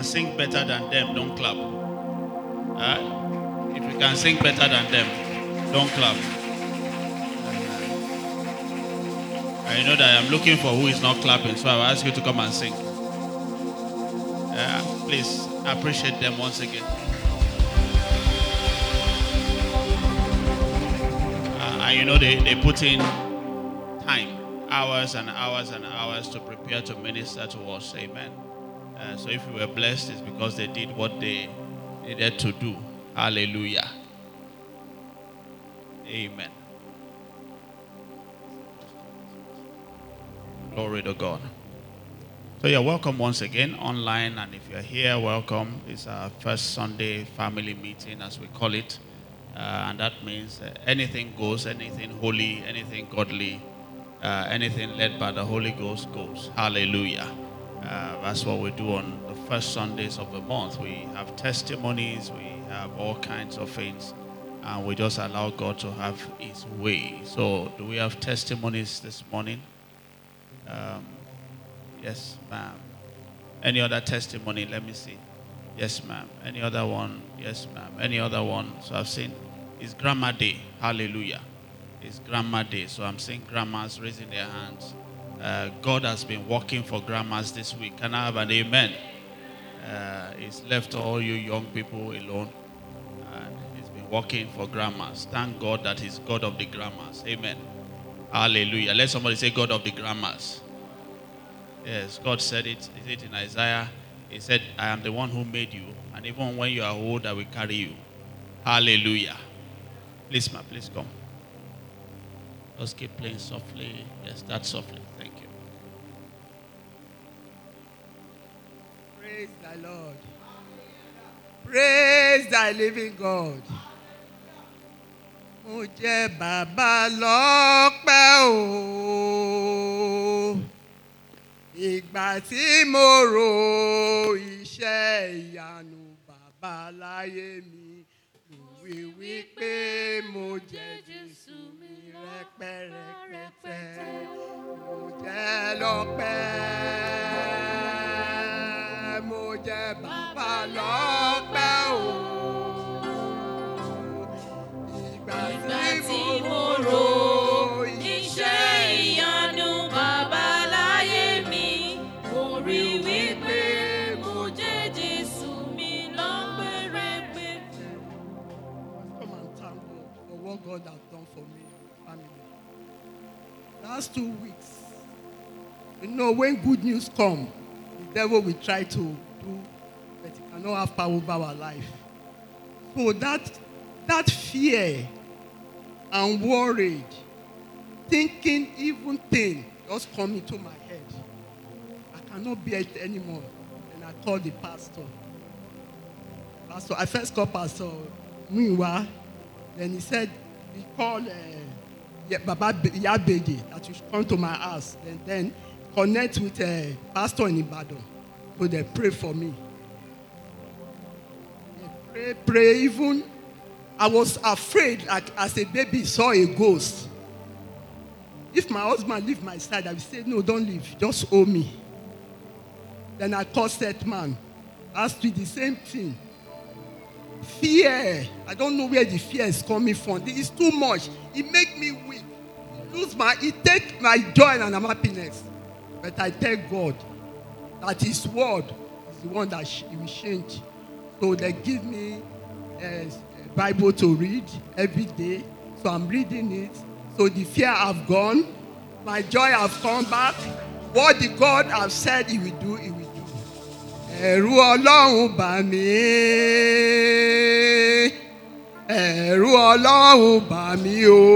sing better than them, don't clap. If you can sing better than them, don't clap. I know that I'm looking for who is not clapping, so I'll ask you to come and sing. Please appreciate them once again. And you know they put in time, hours and hours and hours to prepare to minister to us. Amen. So if you were blessed, it's because they did what they needed to do. Hallelujah. Amen. Glory to God. So you're welcome once again online, and if you're here, welcome. It's our first Sunday family meeting, as we call it. And that means anything goes, anything holy, anything godly, anything led by the Holy Ghost goes. Hallelujah. That's what we do on the first Sundays of the month. We have testimonies, we have all kinds of things, and we just allow God to have His way. So do we have testimonies this morning? Yes, ma'am. Any other testimony? Let me see. Yes, ma'am. Any other one? Yes, ma'am. Any other one? So I've seen it's Grandma Day. Hallelujah. It's Grandma Day. So I'm seeing grandmas raising their hands. God has been working for grandmas this week. Can I have an amen? He's left all you young people alone. And He's been working for grandmas. Thank God that He's God of the grandmas. Amen. Hallelujah. Let somebody say God of the grandmas. Yes, God said it. Is it in Isaiah? He said, I am the one who made you, and even when you are old, I will carry you. Hallelujah. Please, ma, please come. Just keep playing softly. Yes, that's softly. Thank you. Praise the Lord. Praise thy living God. Mo jẹ́ bàbá lọ́pẹ́ o. Ìgbà tí mo ro iṣẹ́ ìyanu bàbá láyé mi, mo wí wípé mo jẹ́ Jésù mi rẹpẹrẹpẹtẹ. Mo jẹ́ lọ́pẹ́, mo jẹ́ bàbá lọ́pẹ́ o. Ìgbà tí mo ro iṣẹ́ ìyanu bàbá láyé mi, mo rí wípé mo jẹ́ Jésù mi lọ́pẹ́rẹ́pẹ́. Come and thank God for what God has done for me and my family. Last 2 weeks, you know, when good news come, the devil will try to do, but he cannot have power over our life. So that fear and worried, thinking evil thing just come into my head. I cannot bear it anymore. And I called the pastor. I first called Pastor Muiwa. Then he said, he called Baba Yabeji that you should come to my house. And then connect with a pastor in Ibadan. So they pray for me. They pray even. I was afraid, like as a baby, saw a ghost. If my husband leave my side, I would say, no, don't leave, just hold me. Then I called that man. Asked me the same thing. Fear. I don't know where the fear is coming from. It's too much. It makes me weak. It takes my joy and happiness. But I thank God that His word is the one that He will change. So they give me Bible to read every day. So I'm reading it. So the fear have gone. My joy have come back. What the God have said He will do, He will do. Ẹ̀rù Ọlọ́run bà mí. Ẹ̀rù Ọlọ́run bà mí o.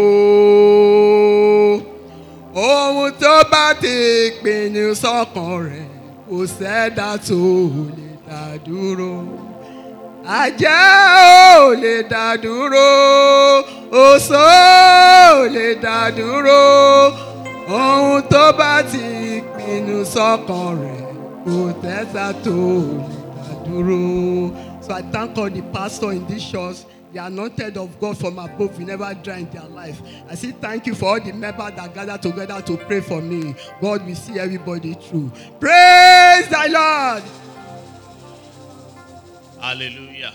Ohun tó bá ti pinnu sọ́kàn rẹ̀ kò sẹ́dá tó lè dá dúró. Ajá ò lè dá dúró, oṣó ò lè dá dúró, ohun tó bá ti pinnu sọ́kàn rẹ̀ kò tẹ́sà tó lè dá dúró. So I thank all the pastor in this church. The anointed of God from above will never dry in their life. I say thank you for all the members that gather together to pray for me. God will see everybody through. Praise the Lord. Hallelujah.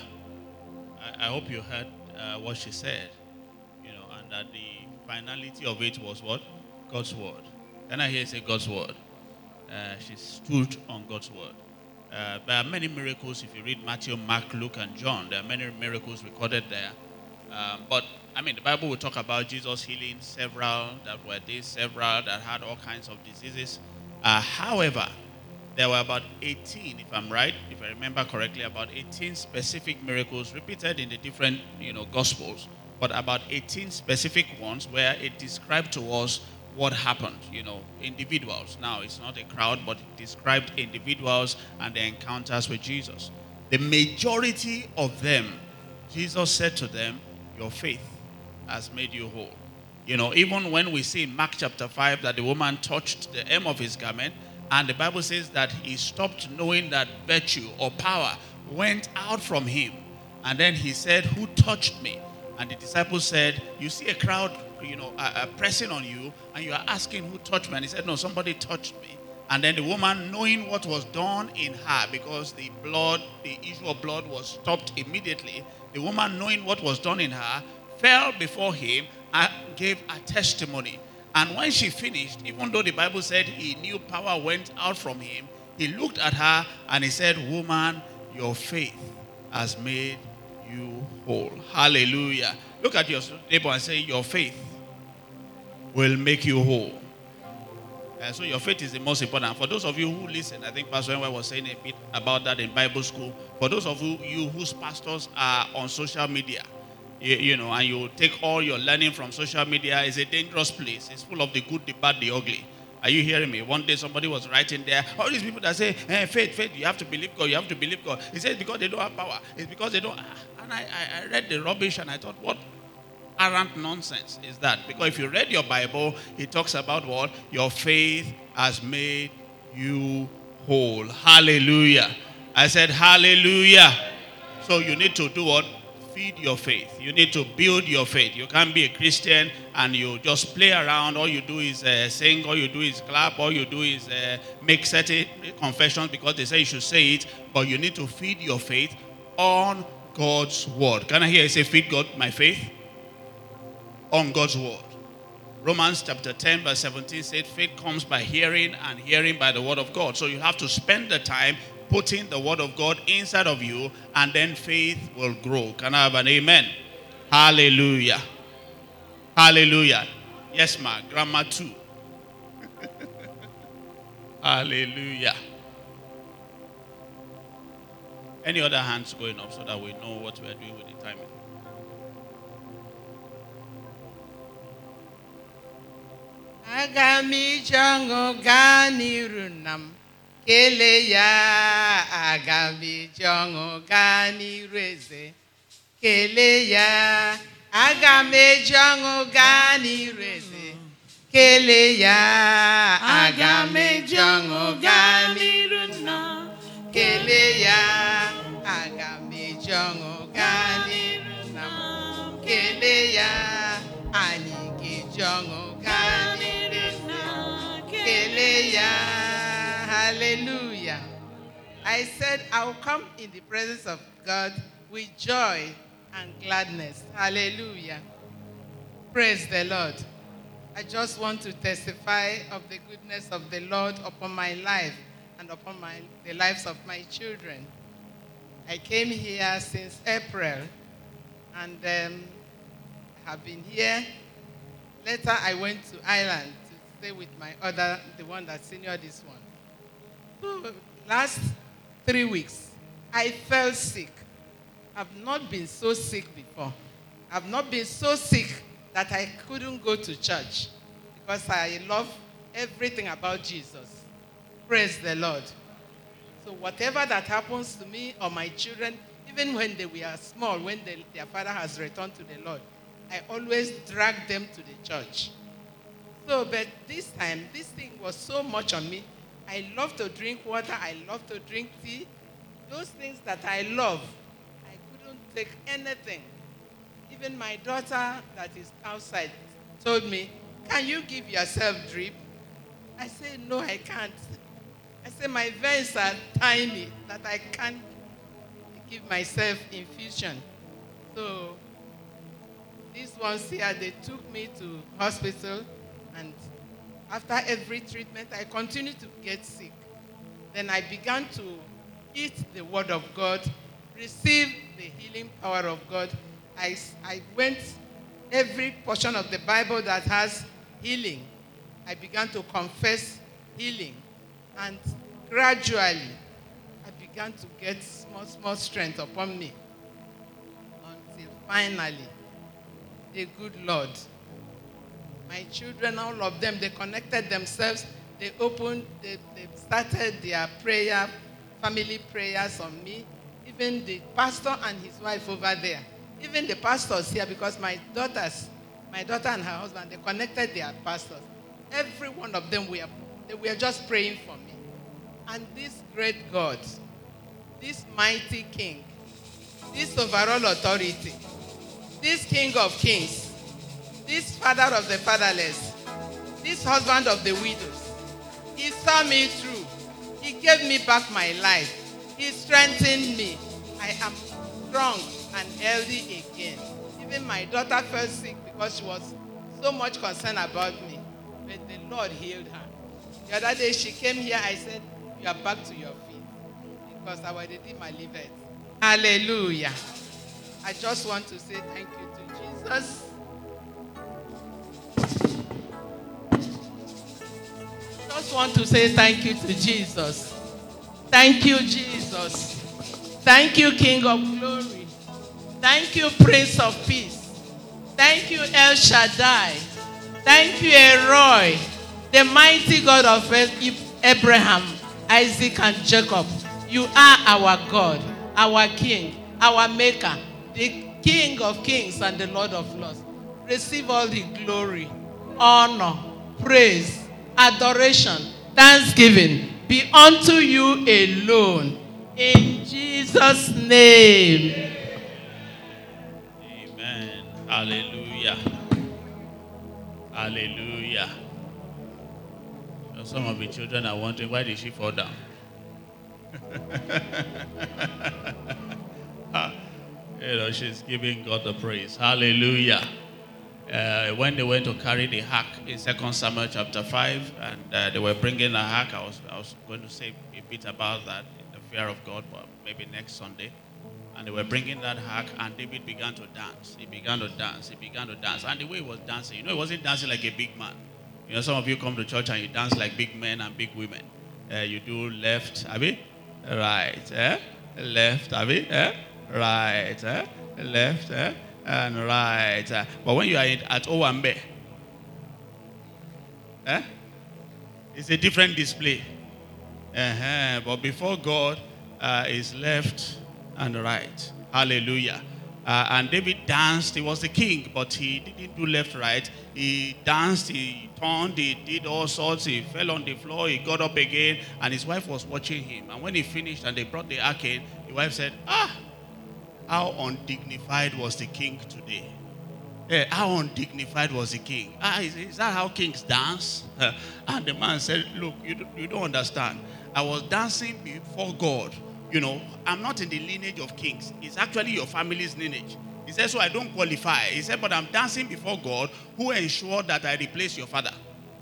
I hope you heard what she said, and that the finality of it was what? God's word. Can I hear say God's word? She stood on God's word. There are many miracles. If you read Matthew, Mark, Luke, and John, there are many miracles recorded there. But the Bible will talk about Jesus healing several that were there, several that had all kinds of diseases. However, there were about 18, if I'm right, if I remember correctly, about 18 specific miracles repeated in the different, Gospels, but about 18 specific ones where it described to us what happened, individuals. Now, it's not a crowd, but it described individuals and their encounters with Jesus. The majority of them, Jesus said to them, your faith has made you whole. Even when we see in Mark chapter 5 that the woman touched the hem of his garment, and the Bible says that he stopped knowing that virtue or power went out from him. And then he said, who touched me? And the disciples said, you see a crowd, pressing on you, and you are asking who touched me? And he said, no, somebody touched me. And then the woman, knowing what was done in her, because the issue of blood was stopped immediately, the woman, knowing what was done in her, fell before him and gave a testimony. And when she finished, even though the Bible said he knew power went out from him, he looked at her and he said, woman, your faith has made you whole. Hallelujah. Look at your neighbor and say, your faith will make you whole. So your faith is the most important. For those of you who listen, I think Pastor Enwa was saying a bit about that in Bible school. For those of you whose pastors are on social media, and you take all your learning from social media, it's a dangerous place. It's full of the good, the bad, the ugly. Are you hearing me? One day somebody was writing there, all these people that say, faith, you have to believe God, you have to believe God. He says because they don't have power. It's because they don't. And I read the rubbish and I thought, what arrant nonsense is that? Because if you read your Bible, it talks about what? Your faith has made you whole. Hallelujah. I said hallelujah. So you need to do what? Feed your faith. You need to build your faith. You can't be a Christian and you just play around. All you do is sing. All you do is clap. All you do is make certain confessions because they say you should say it. But you need to feed your faith on God's word. Can I hear you say, feed God my faith? On God's word. Romans chapter 10 verse 17 said, faith comes by hearing and hearing by the word of God. So you have to spend the time putting the word of God inside of you, and then faith will grow. Can I have an amen? Hallelujah. Hallelujah. Yes, ma. Grammar 2. Hallelujah. Any other hands going up so that we know what we are doing with the timing? Agami jango gani runam. Kele ya agami jongo gani reze. Kele ya agami jongo gani reze. Kele ya agami jongo gani runa. Kele ya agami jongo gani runa. Kele ya aniki jongo gani runa. Kele ya. Hallelujah. I said I'll come in the presence of God with joy and gladness. Hallelujah. Praise the Lord. I just want to testify of the goodness of the Lord upon my life and upon the lives of my children. I came here since April and have been here. Later I went to Ireland to stay with the one that seniored this one. Last 3 weeks, I felt sick. I've not been so sick before. I've not been so sick that I couldn't go to church because I love everything about Jesus. Praise the Lord. So whatever that happens to me or my children, even when they were small, when their father has returned to the Lord, I always drag them to the church. So, but this time, this thing was so much on me. I love to drink water. I love to drink tea. Those things that I love, I couldn't take anything. Even my daughter that is outside told me, can you give yourself drip? I said, no, I can't. I said, my veins are tiny that I can't give myself infusion. So these ones here, they took me to hospital, and after every treatment, I continued to get sick. Then I began to eat the word of God, receive the healing power of God. I went every portion of the Bible that has healing. I began to confess healing. And gradually, I began to get small strength upon me. Until finally, the good Lord, my children, all of them, they connected themselves. They started their prayer, family prayers on me. Even the pastor and his wife over there. Even the pastors here, because my daughter and her husband, they connected their pastors. Every one of them they were just praying for me. And this great God, this mighty King, this overall authority, this King of kings, this Father of the fatherless, this husband of the widows, he saw me through. He gave me back my life. He strengthened me. I am strong and healthy again. Even my daughter fell sick because she was so much concerned about me. But the Lord healed her. The other day she came here, I said, you are back to your feet. Because I was redeemed my liver. Hallelujah. I just want to say thank you to Jesus. Just want to say thank you to Jesus. Thank you, Jesus. Thank you, King of glory. Thank you, Prince of peace. Thank you, El Shaddai. Thank you, Elroy, the mighty God of Abraham, Isaac, and Jacob. You are our God, our King, our Maker, the King of kings and the Lord of lords. Receive all the glory, honor, praise, adoration, thanksgiving be unto you alone. In Jesus' name. Amen. Hallelujah. Hallelujah. Some of the children are wondering, why did she fall down? She's giving God the praise. Hallelujah. When they went to carry the ark in 2 Samuel chapter 5, and they were bringing a ark, I was going to say a bit about that, the fear of God, but maybe next Sunday. And they were bringing that ark, and David began to dance. He began to dance. He began to dance. And the way he was dancing, he wasn't dancing like a big man. Some of you come to church and you dance like big men and big women. You do left, right, left, right, left, and right. But when you are at Owambe, it's a different display. But before God, is left and right. Hallelujah. And David danced. He was the king, but he didn't do left, right. He danced, he turned, he did all sorts. He fell on the floor, he got up again, and his wife was watching him. And when he finished and they brought the ark in, the wife said, how undignified was the king today. How undignified was the king. Is that how kings dance? And the man said, look, you don't understand. I was dancing before God. I'm not in the lineage of kings. It's actually your family's lineage. He said, so I don't qualify. He said, but I'm dancing before God who ensured that I replace your father.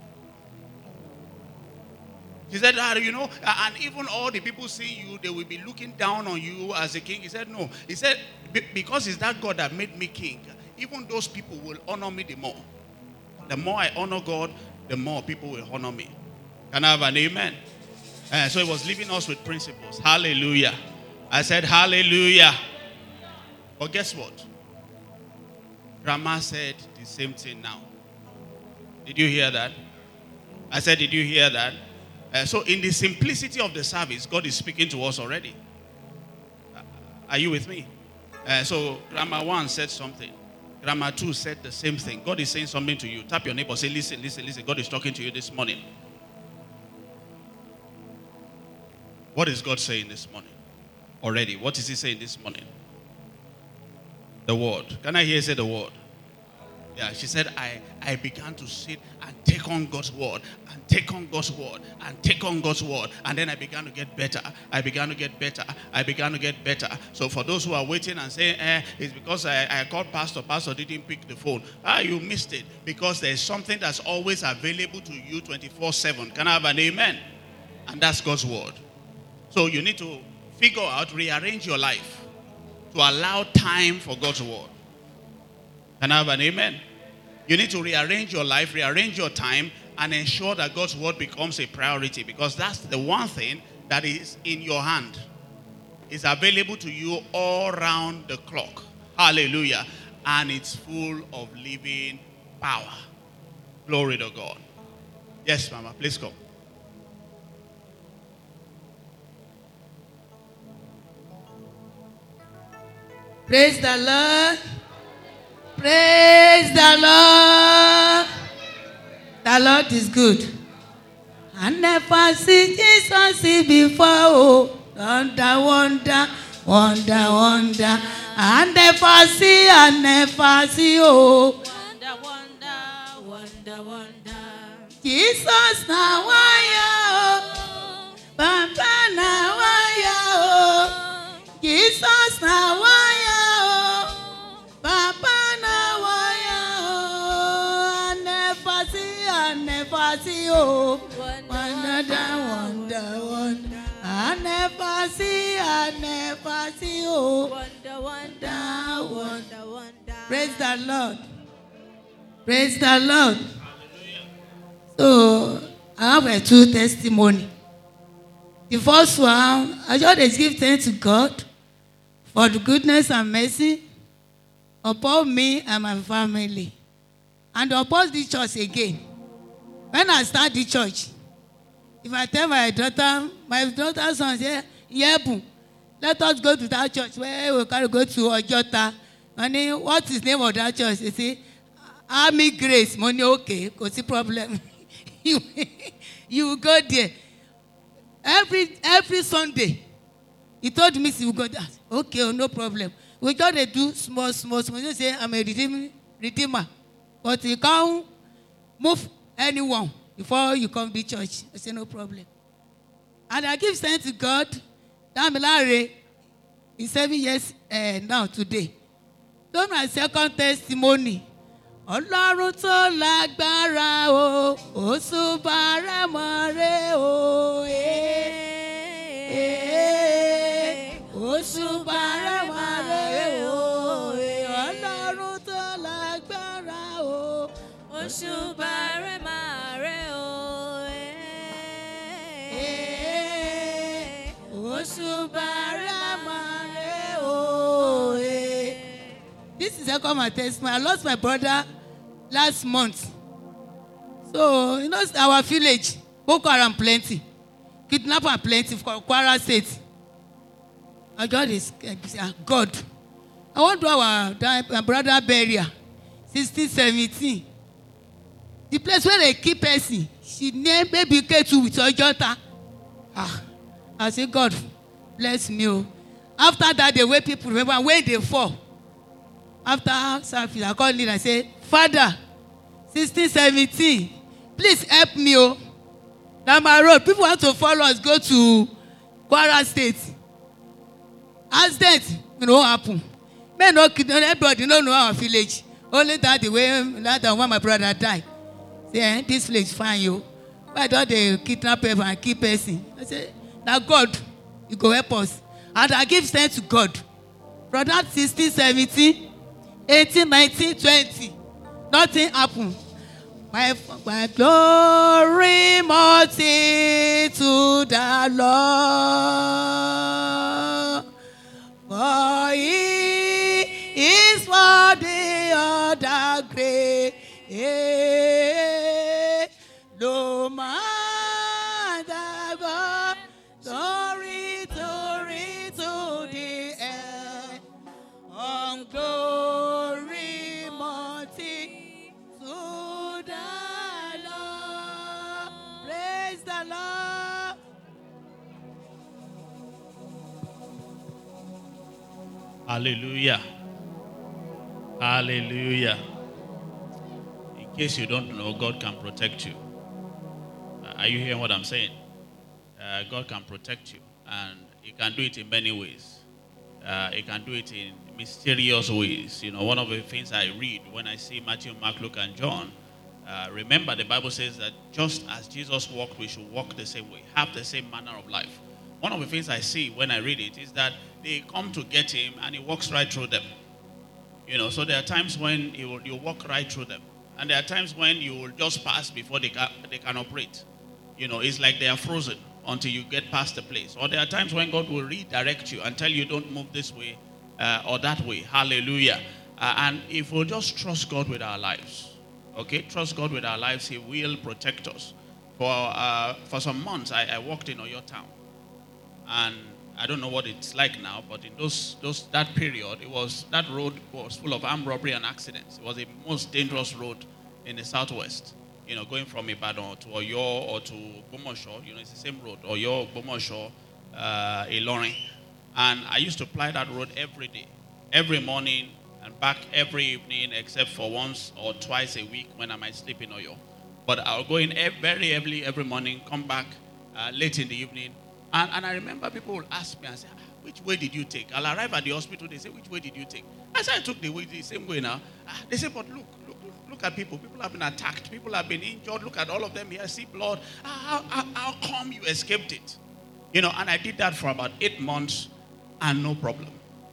He said, and even all the people seeing you, they will be looking down on you as a king. He said, no. He said, because it's that God that made me king, even those people will honor me the more. The more I honor God, the more people will honor me. Can I have an amen? So he was leaving us with principles. Hallelujah. I said, hallelujah. But guess what? Grandma said the same thing now. Did you hear that? I said, did you hear that? So in the simplicity of the service, God is speaking to us already. Are you with me? So Grandma 1 said something. Grandma 2 said the same thing. God is saying something to you. Tap your neighbor. Say, listen, listen, listen. God is talking to you this morning. What is God saying this morning? Already. What is he saying this morning? The word. Can I hear you say the word? Yeah, she said, I began to sit and take on God's word and take on God's word and take on God's word. And then I began to get better. I began to get better. I began to get better. So for those who are waiting and saying, it's because I called Pastor. Pastor didn't pick the phone. You missed it. Because there's something that's always available to you 24/7. Can I have an amen? And that's God's word. So you need to figure out, rearrange your life to allow time for God's word. Can I have an amen? You need to rearrange your life, rearrange your time, and ensure that God's word becomes a priority, because that's the one thing that is in your hand. It's available to you all round the clock. Hallelujah. And it's full of living power. Glory to God. Yes, Mama, please come. Praise the Lord. Praise the Lord. The Lord is good. I never see Jesus see before. Oh, wonder, wonder, wonder, wonder. I never see, oh. Wonder, wonder, wonder, wonder. Jesus now oh. Papa now oh. Jesus now oh. Papa now oh. I never see, oh. Wonder, wonder, wonder. I never see, oh. Wonder, wonder, wonder, wonder. Praise the Lord. Praise the Lord. So, I have a true testimony. The first one, I just give thanks to God for the goodness and mercy upon me and my family. And upon the church again. When I start the church, if I tell my daughter's son, say, Yebu, let us go to that church where we can go to Ojota. And what is the name of that church? You see, Army Grace. Money, okay, because the problem. you go there. Every Sunday, he told me he will go there. Okay, no problem. We just do small. You say, I'm a redeemer. But you can't move anyone before you come to church. I say, no problem. And I give thanks to God. Damilare is 7 years now today. That's my second testimony. Ọlọ́run tó lágbára o, òṣùbà rẹ̀ mọ́re o, òṣùbà rẹ̀ mọ́re o, Ọlọ́run tó lágbára o, òṣùbà rẹ̀ mọ́re o, òṣùbà rẹ̀ mọ́re o. This is my testimony. I lost my brother last month. So, you know, our village, Boko Haram plenty. Kidnapper plenty for Kwara State. I got this, God. I want to do our brother burial, 1617. The place where they keep person, she named baby K2 with Ojota. I say, God, bless me. After that, the way people remember when they fall. After service, I called in and say, Father, 1617, please help me. Now my road, people want to follow us, go to Kwara State. Accident, what happen? Men no kidnap, everybody don't know our village. Only that the way that when my brother died. Say, this village is fine, Why don't they kidnap people and keep person? I say, now God, you go help us. And I give thanks to God. From that 1617, 18, 19, 20. Nothing happened. My glory multi to the Lord. For he is worthy of the great. No matter God, glory to the end. On glory multi to the Lord. Praise the Lord. Hallelujah. Hallelujah. In case you don't know, God can protect you. Are you hearing what I'm saying? God can protect you, and He can do it in many ways. He can do it in mysterious ways. You know, one of the things I read when I see Matthew, Mark, Luke, and John, remember the Bible says that just as Jesus walked, we should walk the same way, have the same manner of life. One of the things I see when I read it is that they come to get Him, and He walks right through them. You know, so there are times when you walk right through them, and there are times when you will just pass before they can operate. You know, it's like they are frozen until you get past the place. Or there are times when God will redirect you and tell you don't move this way or that way. Hallelujah. And if we'll just trust God with our lives, okay, trust God with our lives, He will protect us. For some months, I worked in Oyo town, and I don't know what it's like now, but in that period, that road was full of armed robbery and accidents. It was the most dangerous road in the southwest. You know, going from Ibadan to Oyo or to Bomosho, you know, it's the same road. Oyo, Bomosho, Ilorin. And I used to ply that road every day, every morning and back every evening, except for once or twice a week when I might sleep in Oyo. But I'll go in very early every morning, come back late in the evening. And I remember people will ask me and say, which way did you take? I'll arrive at the hospital, they say, which way did you take? I said, I took the same way now. They say, but look at people. People have been attacked. People have been injured. Look at all of them here. See blood. How come you escaped it? You know, and I did that for about 8 months and no problem.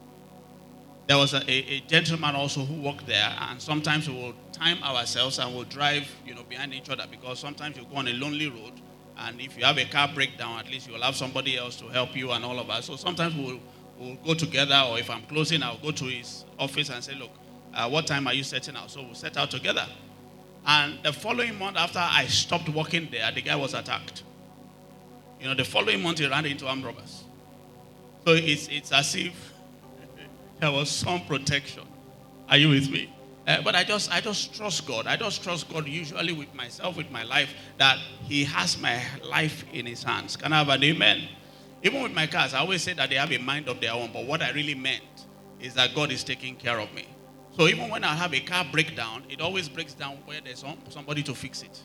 There was a gentleman also who worked there, and sometimes we will time ourselves and we'll drive, you know, behind each other, because sometimes you go on a lonely road, and if you have a car breakdown, at least you'll have somebody else to help you and all of that. So sometimes we'll go together, or if I'm closing, I'll go to his office and say, look, what time are you setting out? So we'll set out together. And the following month, after I stopped working there, the guy was attacked. You know, the following month, he ran into armed robbers. So it's as if there was some protection. Are you with me? But I just trust God. I just trust God usually with myself, with my life, that He has my life in His hands. Can I have an amen? Even with my cars, I always say that they have a mind of their own. But what I really meant is that God is taking care of me. So even when I have a car breakdown, it always breaks down where there's somebody to fix it.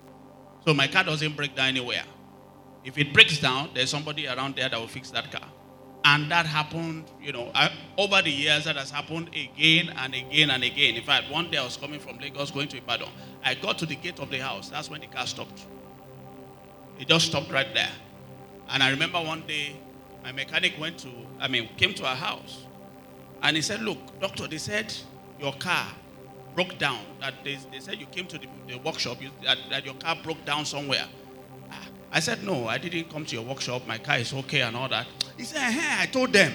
So my car doesn't break down anywhere. If it breaks down, there's somebody around there that will fix that car. And that happened, you know, over the years, that has happened again and again and again. In fact, one day I was coming from Lagos going to Ibadan. I got to the gate of the house. That's when the car stopped. It just stopped right there. And I remember one day, my mechanic came to our house. And he said, look, doctor, they said your car broke down. That they said you came to the workshop, that your car broke down somewhere. I said, no, I didn't come to your workshop. My car is okay and all that. He said, I told them.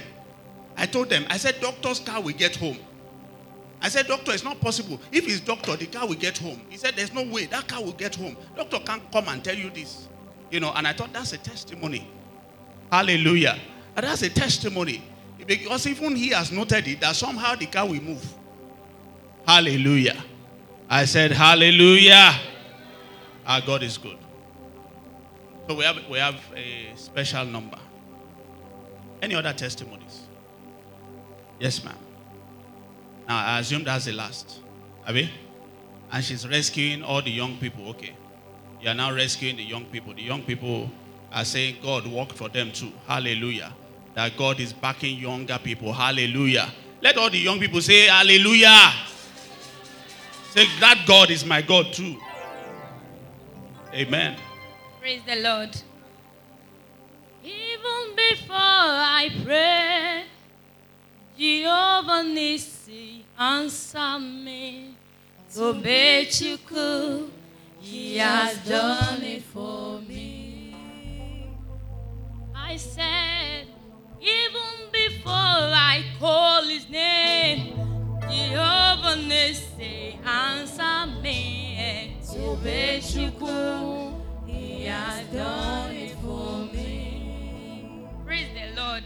I said, doctor's car will get home. I said, doctor, it's not possible. If it's doctor, the car will get home. He said, there's no way. That car will get home. Doctor can't come and tell you this. You know, and I thought that's a testimony. Hallelujah. And that's a testimony. Because even he has noted it, that somehow the car will move. Hallelujah. I said, hallelujah. Our God is good. So we have a special number. Any other testimonies? Yes, ma'am. Now, I assume that's the last. Abi? And she's rescuing all the young people. Okay. You are now rescuing the young people. The young people are saying God worked for them too. Hallelujah. That God is backing younger people. Hallelujah. Let all the young people say hallelujah. Say that God is my God too. Amen. Praise the Lord. Even before I pray, Jehovah Nissi answer me. Tobechuku, He has done it for me. I said, even before I call His name, Jehovah Nissi answer me. Tobechuku, He has done it for me. Praise the Lord.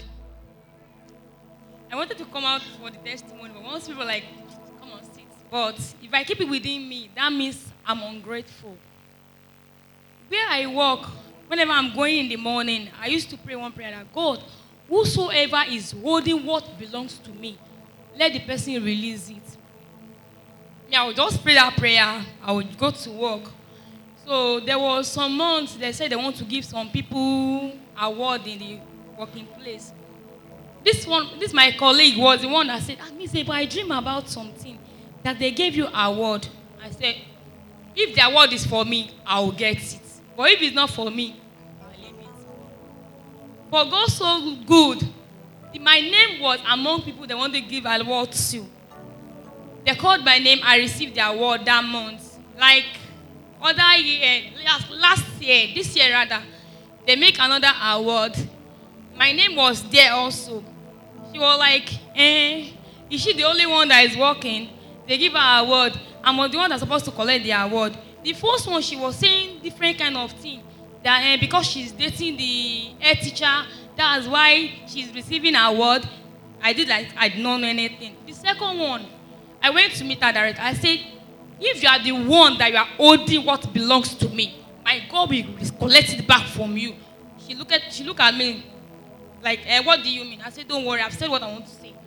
I wanted to come out for the testimony, but once people were like, come on, sit. But if I keep it within me, that means I'm ungrateful. Where I work, whenever I'm going in the morning, I used to pray one prayer that God, whosoever is holding what belongs to me, let the person release it. me, I would just pray that prayer. I would go to work. So there was some months they said they want to give some people award in the working place. This my colleague was the one that said, Miss Ebo, I dream about something that they gave you award. I said, if the award is for me, I will get it. But if it's not for me, I'll leave it. But God so good. My name was among people they want to give award to. They called my name. I received the award that month. Like other year, last year, this year rather, they make another award. My name was there also. She was like, is she the only one that is working? They give her an award. I'm the one that's supposed to collect the award. The first one, she was saying different kind of thing. That because she's dating the head teacher, that's why she's receiving an award. I did like I did not know anything. The second one, I went to meet her directly. I said, if you are the one that you are holding what belongs to me, my God will collect it back from you. She looked at me like, what do you mean? I said, don't worry, I've said what I want to say.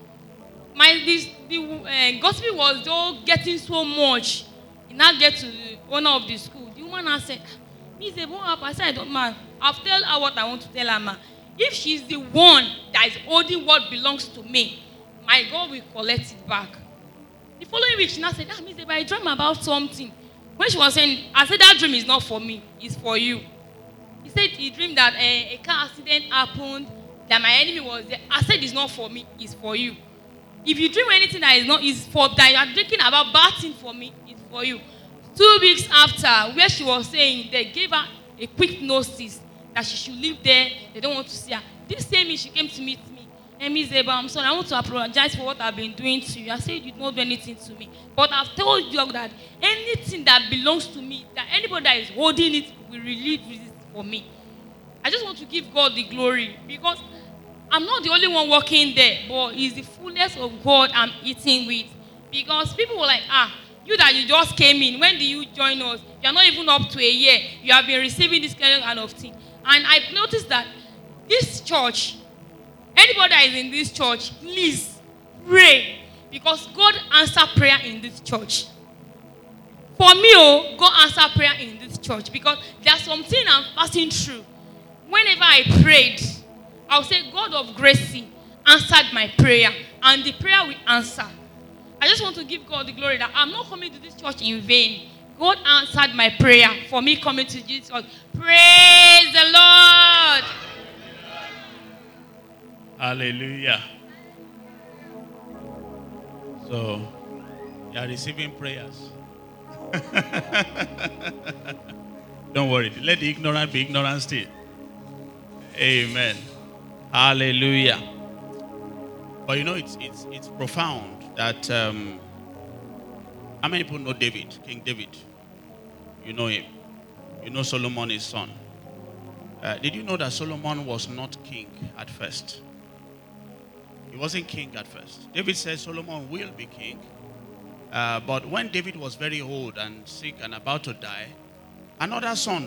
The gospel was though getting so much. It now get to the owner of the school. The woman now said, Miss Ebo, I said, I don't mind. I'll tell her what I want to tell her, ma. If she's the one that is holding what belongs to me, my God will collect it back. The following week, she now said, Miss Ebo, I dreamed about something. When she was saying, I said, that dream is not for me, it's for you. He said he dreamed that a car accident happened, that my enemy was there. I said, it's not for me, it's for you. If you dream anything that is not, is for that you are thinking about bad thing for me, it's for you. 2 weeks after, where she was saying, they gave her a quick notice that she should live there. They don't want to see her. This same week, she came to meet me. Miss Ebo, I'm sorry, I want to apologize for what I've been doing to you. I said you don't do anything to me. But I've told you that anything that belongs to me, that anybody that is holding it will release it for me. I just want to give God the glory because I'm not the only one working there, but it's the fullness of God I'm eating with. Because people were like, you that you just came in, when do you join us? You're not even up to a year. You have been receiving this kind of thing. And I've noticed that this church, anybody that is in this church, please pray. Because God answers prayer in this church. For me, God answers prayer in this church. Because there's something I'm passing through. Whenever I prayed, I'll say, God of grace answered my prayer. And the prayer will answer. I just want to give God the glory that I'm not coming to this church in vain. God answered my prayer for me coming to this church. Praise the Lord. Hallelujah. So, you are receiving prayers. Don't worry. Let the ignorant be ignorant still. Amen. Hallelujah. But you know, it's profound that how many people know David, King David? You know him. You know Solomon, his son. Did you know that Solomon was not king at first? He wasn't king at first. David said Solomon will be king. But when David was very old and sick and about to die, another son,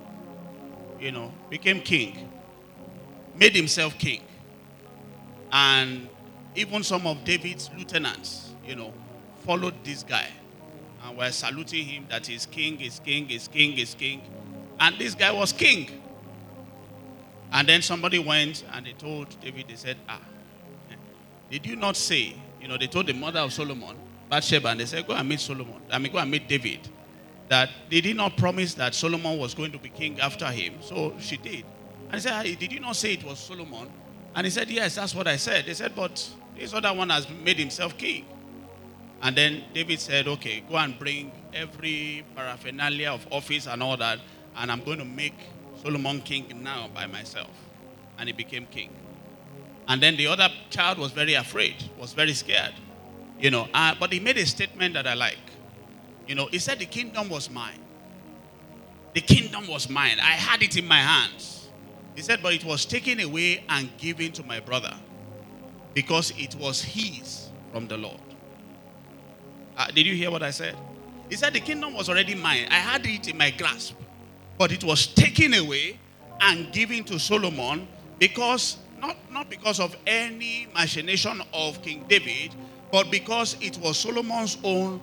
became king. Made himself king. And even some of David's lieutenants, followed this guy. And were saluting him that he's king, is king, is king, is king. And this guy was king. And then somebody went and they told David, they said, did you not say, they told the mother of Solomon, Bathsheba, and they said, go and meet Solomon. Go and meet David. That they did not promise that Solomon was going to be king after him. So she did. And he said, did you not say it was Solomon? And he said, yes, that's what I said. They said, but this other one has made himself king. And then David said, okay, go and bring every paraphernalia of office and all that, and I'm going to make Solomon king now by myself. And he became king. And then the other child was very afraid, was very scared. But he made a statement that I like. He said the kingdom was mine. The kingdom was mine. I had it in my hands. He said, but it was taken away and given to my brother because it was his from the Lord. Did you hear what I said? He said the kingdom was already mine. I had it in my grasp. But it was taken away and given to Solomon because, not because of any machination of King David, but because it was Solomon's own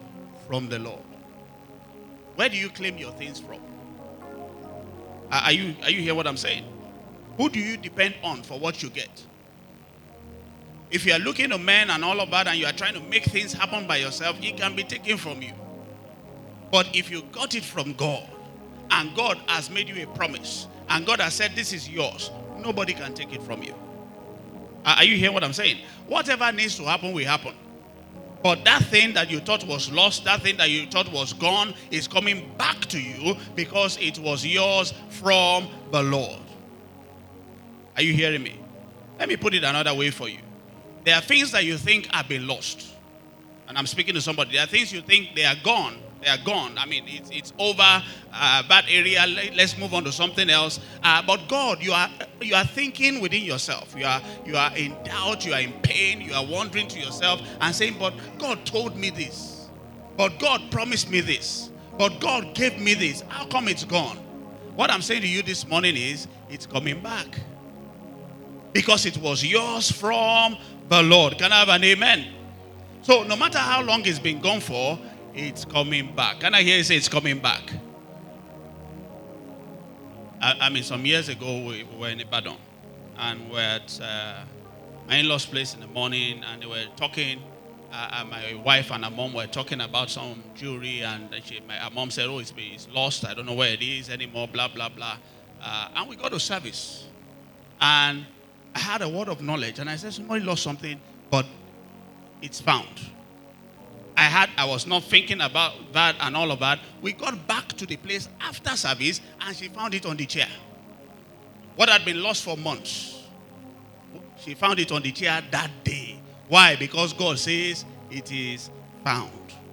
from the Lord. Where do you claim your things from? Are you hear what I'm saying? Who do you depend on for what you get? If you are looking to men and all of that and you are trying to make things happen by yourself, it can be taken from you. But if you got it from God, and God has made you a promise, and God has said this is yours, nobody can take it from you. Are you hearing what I'm saying? Whatever needs to happen will happen. But that thing that you thought was lost, that thing that you thought was gone, is coming back to you because it was yours from the Lord. Are you hearing me? Let me put it another way for you. There are things that you think have been lost. And I'm speaking to somebody. There are things you think they are gone. They are gone. I mean, it's over that area. Let's move on to something else. But God, you are thinking within yourself. You are in doubt. You are in pain. You are wondering to yourself and saying, but God told me this. But God promised me this. But God gave me this. How come it's gone? What I'm saying to you this morning is, it's coming back. Because it was yours from the Lord. Can I have an amen? So no matter how long it's been gone for, it's coming back. Can I hear you say it's coming back? I mean, some years ago, we were in Ibadan. And we're at my in-law's place in the morning. And they were talking. My wife and her mom were talking about some jewelry. And her mom said, oh, it's lost. I don't know where it is anymore, blah, blah, blah. And we got to service. And I had a word of knowledge. And I said, somebody lost something, but it's found. I was not thinking about that and all of that. We got back to the place after service and she found it on the chair. What had been lost for months, she found it on the chair that day. Why? Because God says it is found.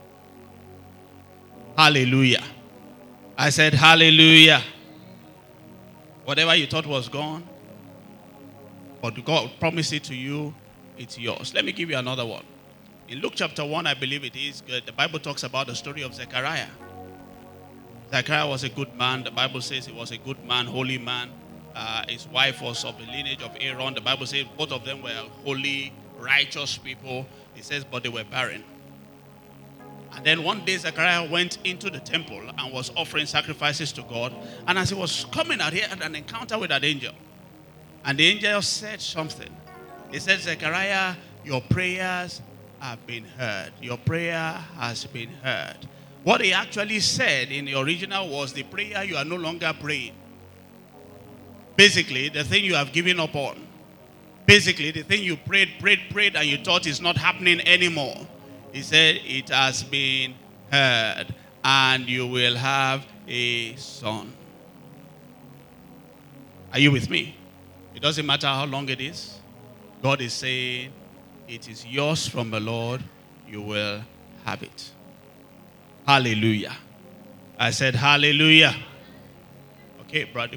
Hallelujah. I said hallelujah. Whatever you thought was gone, but God promised it to you, it's yours. Let me give you another one. In Luke chapter 1, I believe it is, the Bible talks about the story of Zechariah. Zechariah was a good man. The Bible says he was a good man, holy man. His wife was of the lineage of Aaron. The Bible says both of them were holy, righteous people. It says, but they were barren. And then one day Zechariah went into the temple and was offering sacrifices to God. And as he was coming out, he had an encounter with an angel. And the angel said something. He said, Zechariah, your prayers have been heard. Your prayer has been heard. What he actually said in the original was the prayer you are no longer praying. Basically, the thing you have given up on. Basically, the thing you prayed, and you thought is not happening anymore. He said, it has been heard, and you will have a son. Are you with me? It doesn't matter how long it is. God is saying, it is yours from the Lord. You will have it. Hallelujah. I said hallelujah. Okay, brother.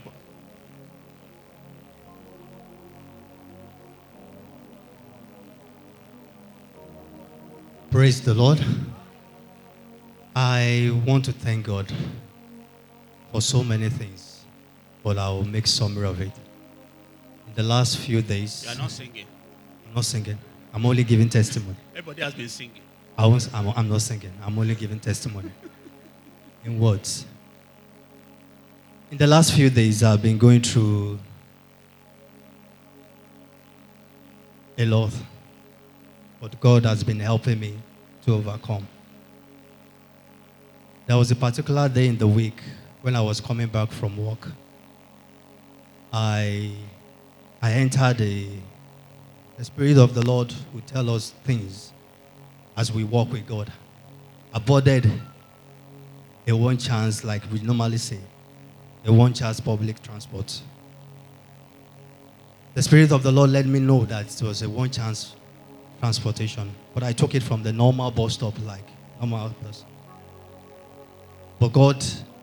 Praise the Lord. I want to thank God for so many things, but I will make summary of it. In the last few days, You are not singing. I'm not singing. I'm only giving testimony. Everybody has been singing. I'm not singing. I'm only giving testimony in words. In the last few days, I've been going through a lot, but God has been helping me to overcome. There was a particular day in the week when I was coming back from work. I entered the Spirit of the Lord will tell us things as we walk with God. I boarded a one chance, like we normally say, a one chance public transport. The Spirit of the Lord let me know that it was a one chance transportation, but I took it from the normal bus stop, like normal bus. But God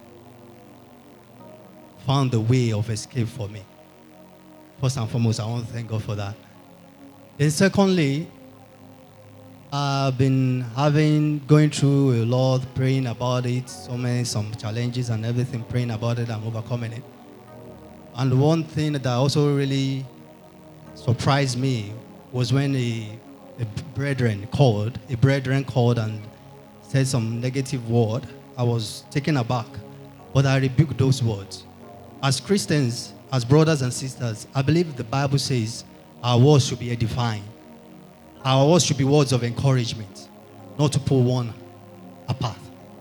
found the way of escape for me. First and foremost, I want to thank God for that. Then secondly, I've been going through a lot, praying about it, some challenges and everything, praying about it and overcoming it. And one thing that also really surprised me was when a brethren called and said some negative word, I was taken aback. But I rebuked those words. As Christians, as brothers and sisters, I believe the Bible says our words should be edifying. Our words should be words of encouragement, not to pull one apart.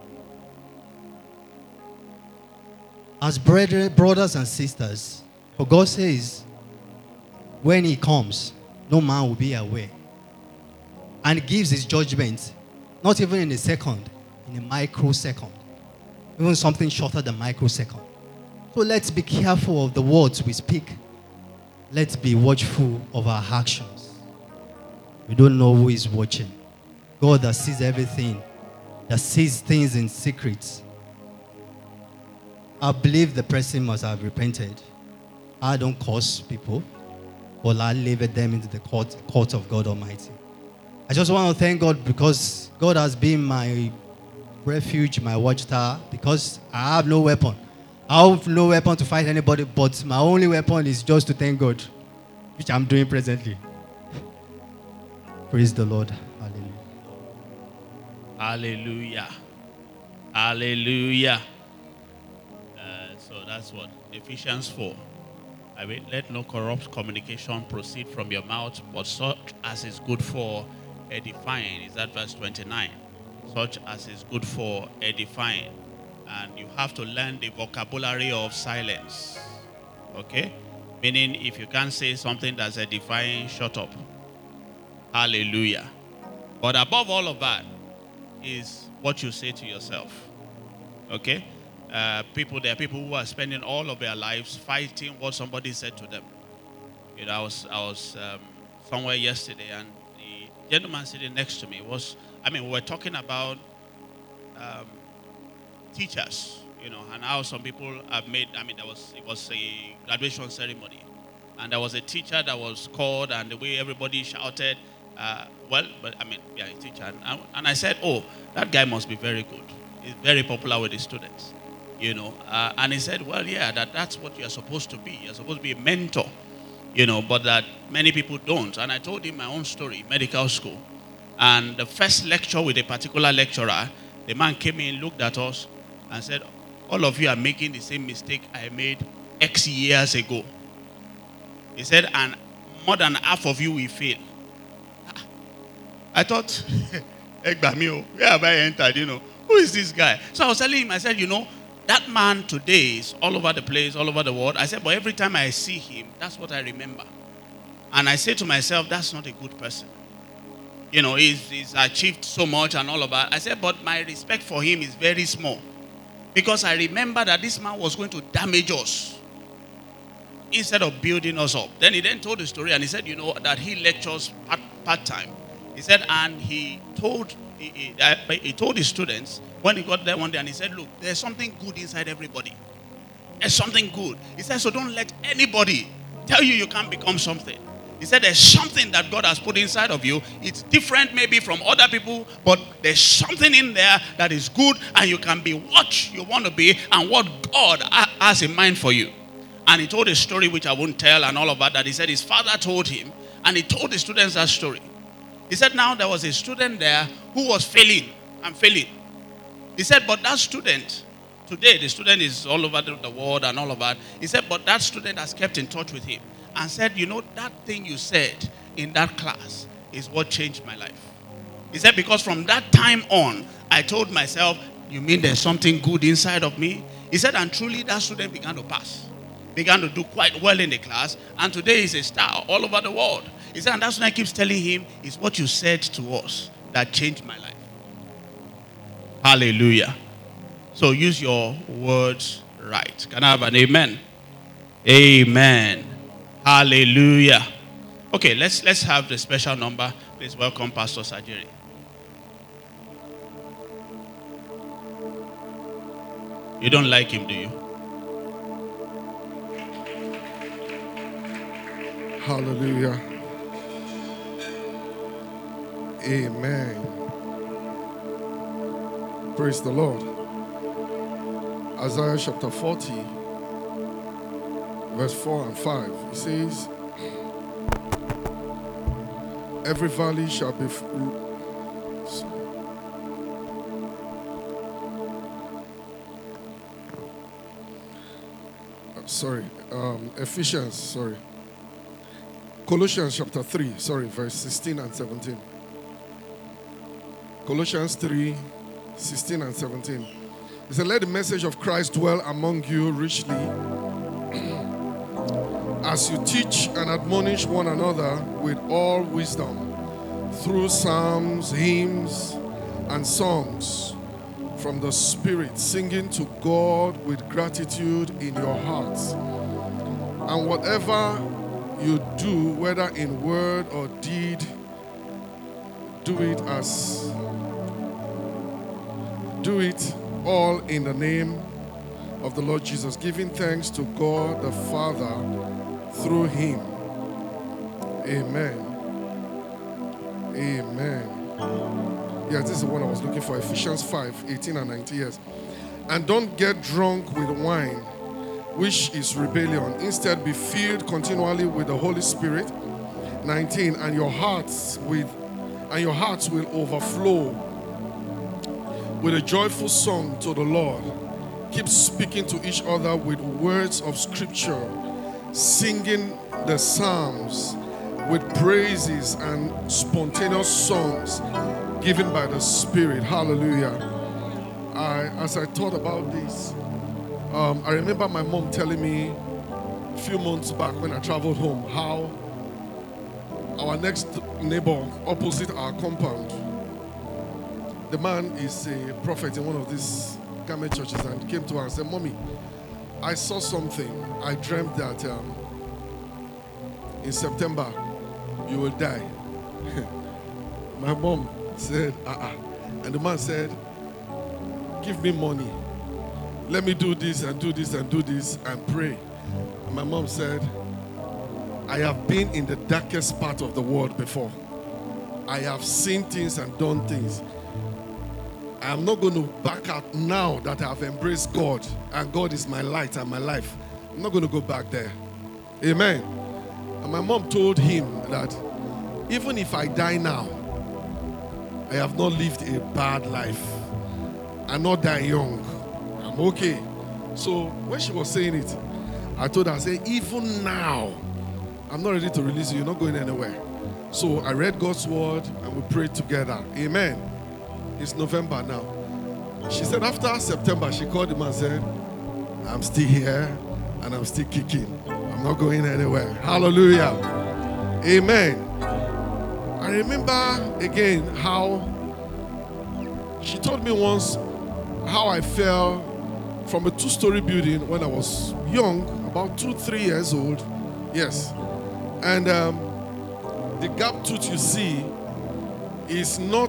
As brothers and sisters, for God says, when he comes, no man will be aware. And he gives his judgment, not even in a second, in a microsecond. Even something shorter than microsecond. So let's be careful of the words we speak. Let's be watchful of our actions. We don't know who is watching. God that sees everything, that sees things in secret. I believe the person must have repented. I don't curse people, but I leave them into the court of God Almighty. I just want to thank God because God has been my refuge, my watchtower, because I have no weapon. I have no weapon to fight anybody, but my only weapon is just to thank God, which I'm doing presently. Praise the Lord. Hallelujah. Hallelujah. Hallelujah. So that's what? Ephesians 4. I mean, let no corrupt communication proceed from your mouth, but such as is good for edifying. Is that verse 29? Such as is good for edifying. And you have to learn the vocabulary of silence. Okay? Meaning, if you can't say something that's edifying, shut up. Hallelujah. But above all of that is what you say to yourself. Okay? There are people who are spending all of their lives fighting what somebody said to them. You know, I was somewhere yesterday, and the gentleman sitting next to me we were talking about teachers, you know, and how some people have made, it was a graduation ceremony, and there was a teacher that was called, and the way everybody shouted, a teacher, and I said, oh, that guy must be very good. He's very popular with the students, you know, and he said, well, yeah, that's what you're supposed to be. You're supposed to be a mentor, you know, but that many people don't. And I told him my own story, medical school, and the first lecture with a particular lecturer, the man came in, looked at us, and said, all of you are making the same mistake I made X years ago. He said, and more than half of you will fail. I thought, where have I entered, you know? Who is this guy? So I was telling him, I said, you know, that man today is all over the place, all over the world. I said, but every time I see him, that's what I remember. And I say to myself, that's not a good person. You know, he's achieved so much and all of that. I said, but my respect for him is very small. Because I remember that this man was going to damage us instead of building us up. Then he told the story, and he said, you know, that he lectures part-time. He said, and he told his students when he got there one day, and he said, look, there's something good inside everybody. There's something good. He said, so don't let anybody tell you can't become something. He said, there's something that God has put inside of you. It's different maybe from other people, but there's something in there that is good, and you can be what you want to be and what God has in mind for you. And he told a story which I won't tell and all of that he said his father told him, and he told the students that story. He said now there was a student there who was failing and failing. He said, but that student, today the student is all over the world and all of that. He said, but that student has kept in touch with him and said, you know, that thing you said in that class is what changed my life. He said, because from that time on, I told myself, you mean there's something good inside of me? He said, and truly that student began to pass. Began to do quite well in the class, and today he's a star all over the world. He said, and that's what I keep telling him, is what you said to us that changed my life. Hallelujah. So use your words right. Can I have an amen? Amen. Hallelujah. Okay, let's have the special number. Please welcome Pastor Sajiri. You don't like him, do you? Hallelujah. Amen. Praise the Lord. Isaiah chapter 40, verse 4 and 5. It says, every valley shall be Ephesians, Colossians chapter 3, verse 16 and 17. Colossians 3, 16 and 17. It said, let the message of Christ dwell among you richly as you teach and admonish one another with all wisdom through psalms, hymns, and songs from the Spirit, singing to God with gratitude in your hearts. And whatever you do, whether in word or deed, do it all in the name of the Lord Jesus, giving thanks to God the Father through him. Amen. Amen. Yeah, this is the one I was looking for. Ephesians 5, 18 and 19 years. And don't get drunk with wine, which is rebellion. Instead, be filled continually with the Holy Spirit. 19. And your hearts will overflow with a joyful song to the Lord. Keep speaking to each other with words of scripture, singing the psalms with praises and spontaneous songs given by the Spirit. Hallelujah. As I thought about this, I remember my mom telling me a few months back when I traveled home how our next neighbor opposite our compound, the man is a prophet in one of these garment churches, and came to her and said, Mommy, I saw something. I dreamt that in September you will die. My mom said, And the man said, give me money. Let me do this and do this and do this and pray. And my mom said, I have been in the darkest part of the world before. I have seen things and done things. I am not going to back out now that I have embraced God and God is my light and my life. I'm not going to go back there. Amen. And my mom told him that even if I die now, I have not lived a bad life. I'm not that young. I'm okay. So when she was saying it, I told her, I said, even now, I'm not ready to release you. You're not going anywhere. So I read God's word and we prayed together. Amen. It's November now. She said after September, she called him and said, I'm still here and I'm still kicking. I'm not going anywhere. Hallelujah. Amen. I remember again how she told me once how I fell from a 2-story building when I was young, about 2-3 years old. Yes. And the gap tooth you see is not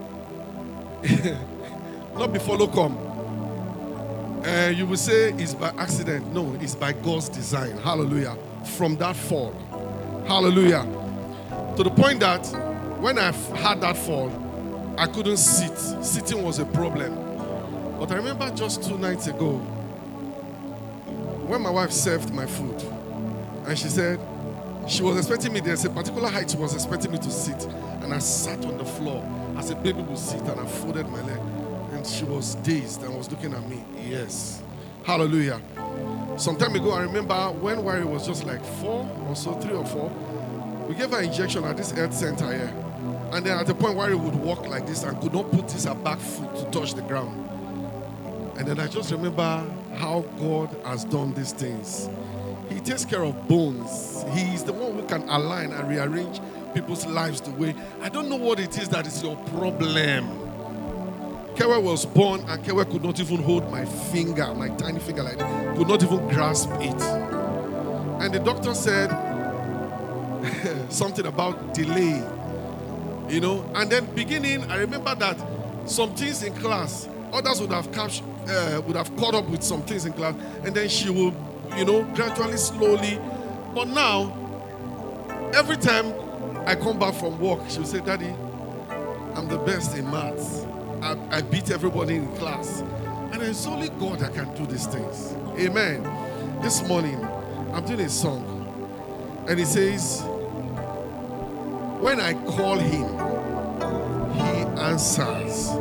not before come. You will say it's by accident. No, it's by God's design. Hallelujah. From that fall. Hallelujah. To the point that when I had that fall, I couldn't sit. Sitting was a problem. But I remember just 2 nights ago, when my wife served my food, and she said, she was expecting me, there's a particular height she was expecting me to sit, and I sat on the floor as a baby would sit, and I folded my leg. And she was dazed and was looking at me. Yes. Hallelujah. Some time ago, I remember when Wari was just like 4 or so, 3 or 4, we gave her an injection at this health center here. And then at the point Wari would walk like this and could not put her back foot to touch the ground. And then I just remember how God has done these things. He takes care of bones. He is the one who can align and rearrange people's lives the way. I don't know what it is that is your problem. Kewe was born and Kewe could not even hold my finger, my tiny finger like that. Could not even grasp it. And the doctor said something about delay. You know, and then beginning, I remember that some things in class, others would have caught up with some things in class, and then she will, you know, gradually, slowly. But now, every time I come back from work, she will say, Daddy, I'm the best in maths. I beat everybody in class. And it's only God that can do these things. Amen. This morning, I'm doing a song, and it says, when I call him, he answers.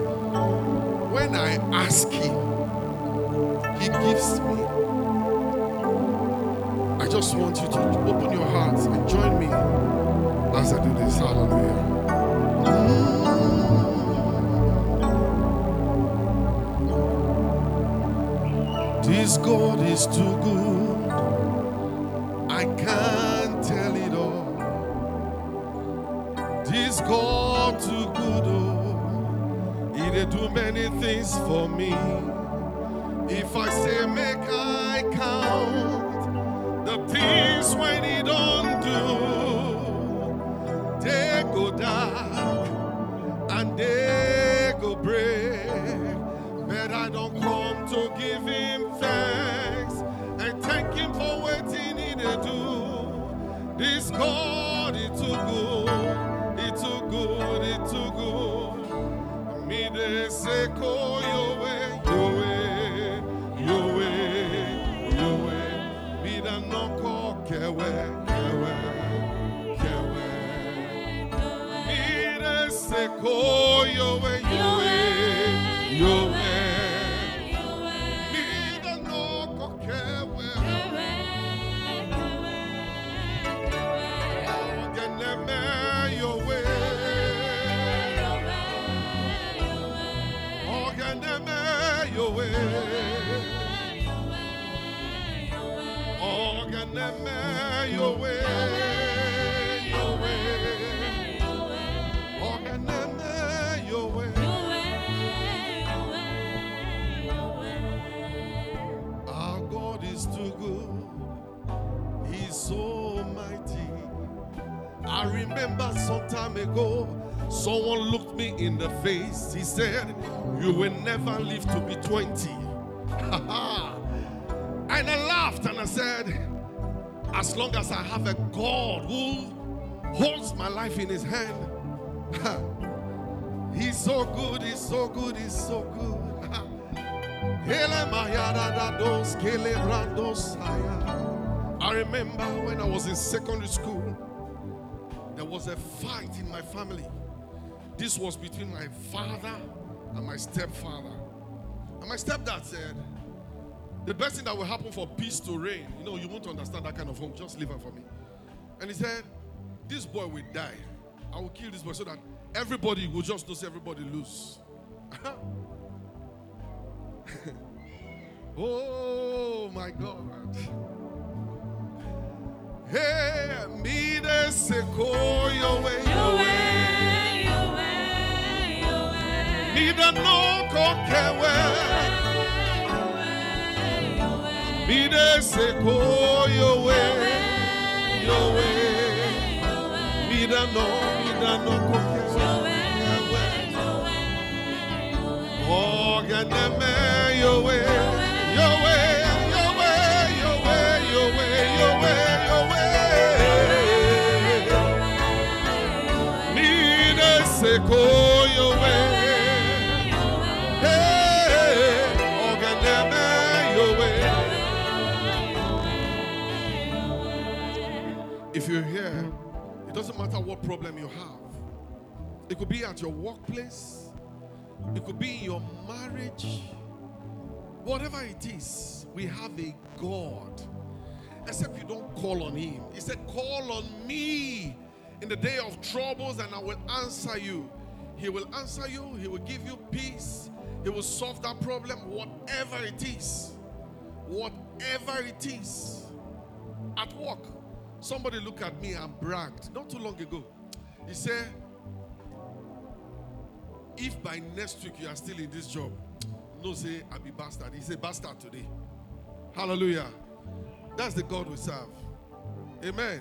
When I ask him, he gives me. just want you to open your hearts and join me as I do this. Hallelujah. This God is too good. I can't tell it all. This God too good, oh, He dey do many things for me. If I say make I count the things when He don't do, they go dark and they go break. But I don't come to give Him thanks and thank Him for what He need to do. This God is too good, He too good, He too good. Me they say call your way, your way, your way, your way. Me da no call kewe, kewe, kewe. Me they say call your way, your way, your way. Our God is too good. He's so mighty. I remember some time ago, someone looked me in the face. He said, "You will never live to be 20." And I laughed and I said, as long as I have a God who holds my life in His hand, He's so good, He's so good, He's so good. I remember when I was in secondary school, there was a fight in my family. This was between my father and my stepfather. And my stepdad said, the best thing that will happen for peace to reign, you won't understand that kind of home, just leave it for me. And he said, this boy will die. I will kill this boy so that everybody will just know everybody lose. Oh my God. Hey, me de seko your way, your way, your way, your way. Me de no kokewe, your way, your way. Me de seko your way, your way, your way. Me de no kokewe, your way, your way, your way. Oh, ganeme your way, your way, your way, your way, your way, your way. Say call your way, hey, organize your way. If you're here, it doesn't matter what problem you have. It could be at your workplace, it could be in your marriage, whatever it is. We have a God, except you don't call on Him. He said, "Call on me in the day of troubles, and I will answer you." He will answer you. He will give you peace. He will solve that problem, whatever it is. Whatever it is. At work, somebody looked at me and bragged not too long ago. He said, if by next week you are still in this job, no say, "I'll be bastard." He said, "Bastard today." Hallelujah. That's the God we serve. Amen.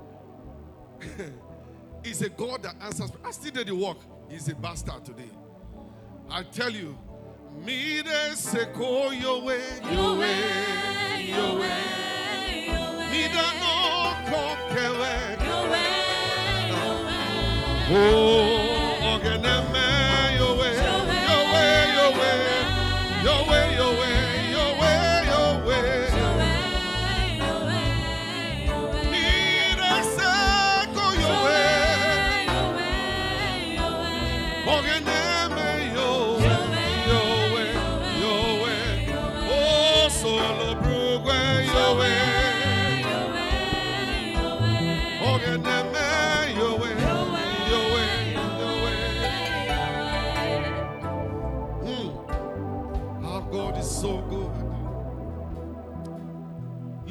He's a God that answers. I still did the work. He's a bastard today. I tell you, me de seko your way, your way, your way. Me de no kokewe, your way, your way. Oh, organize your way, your way, your way, your way, your way, your way, your way.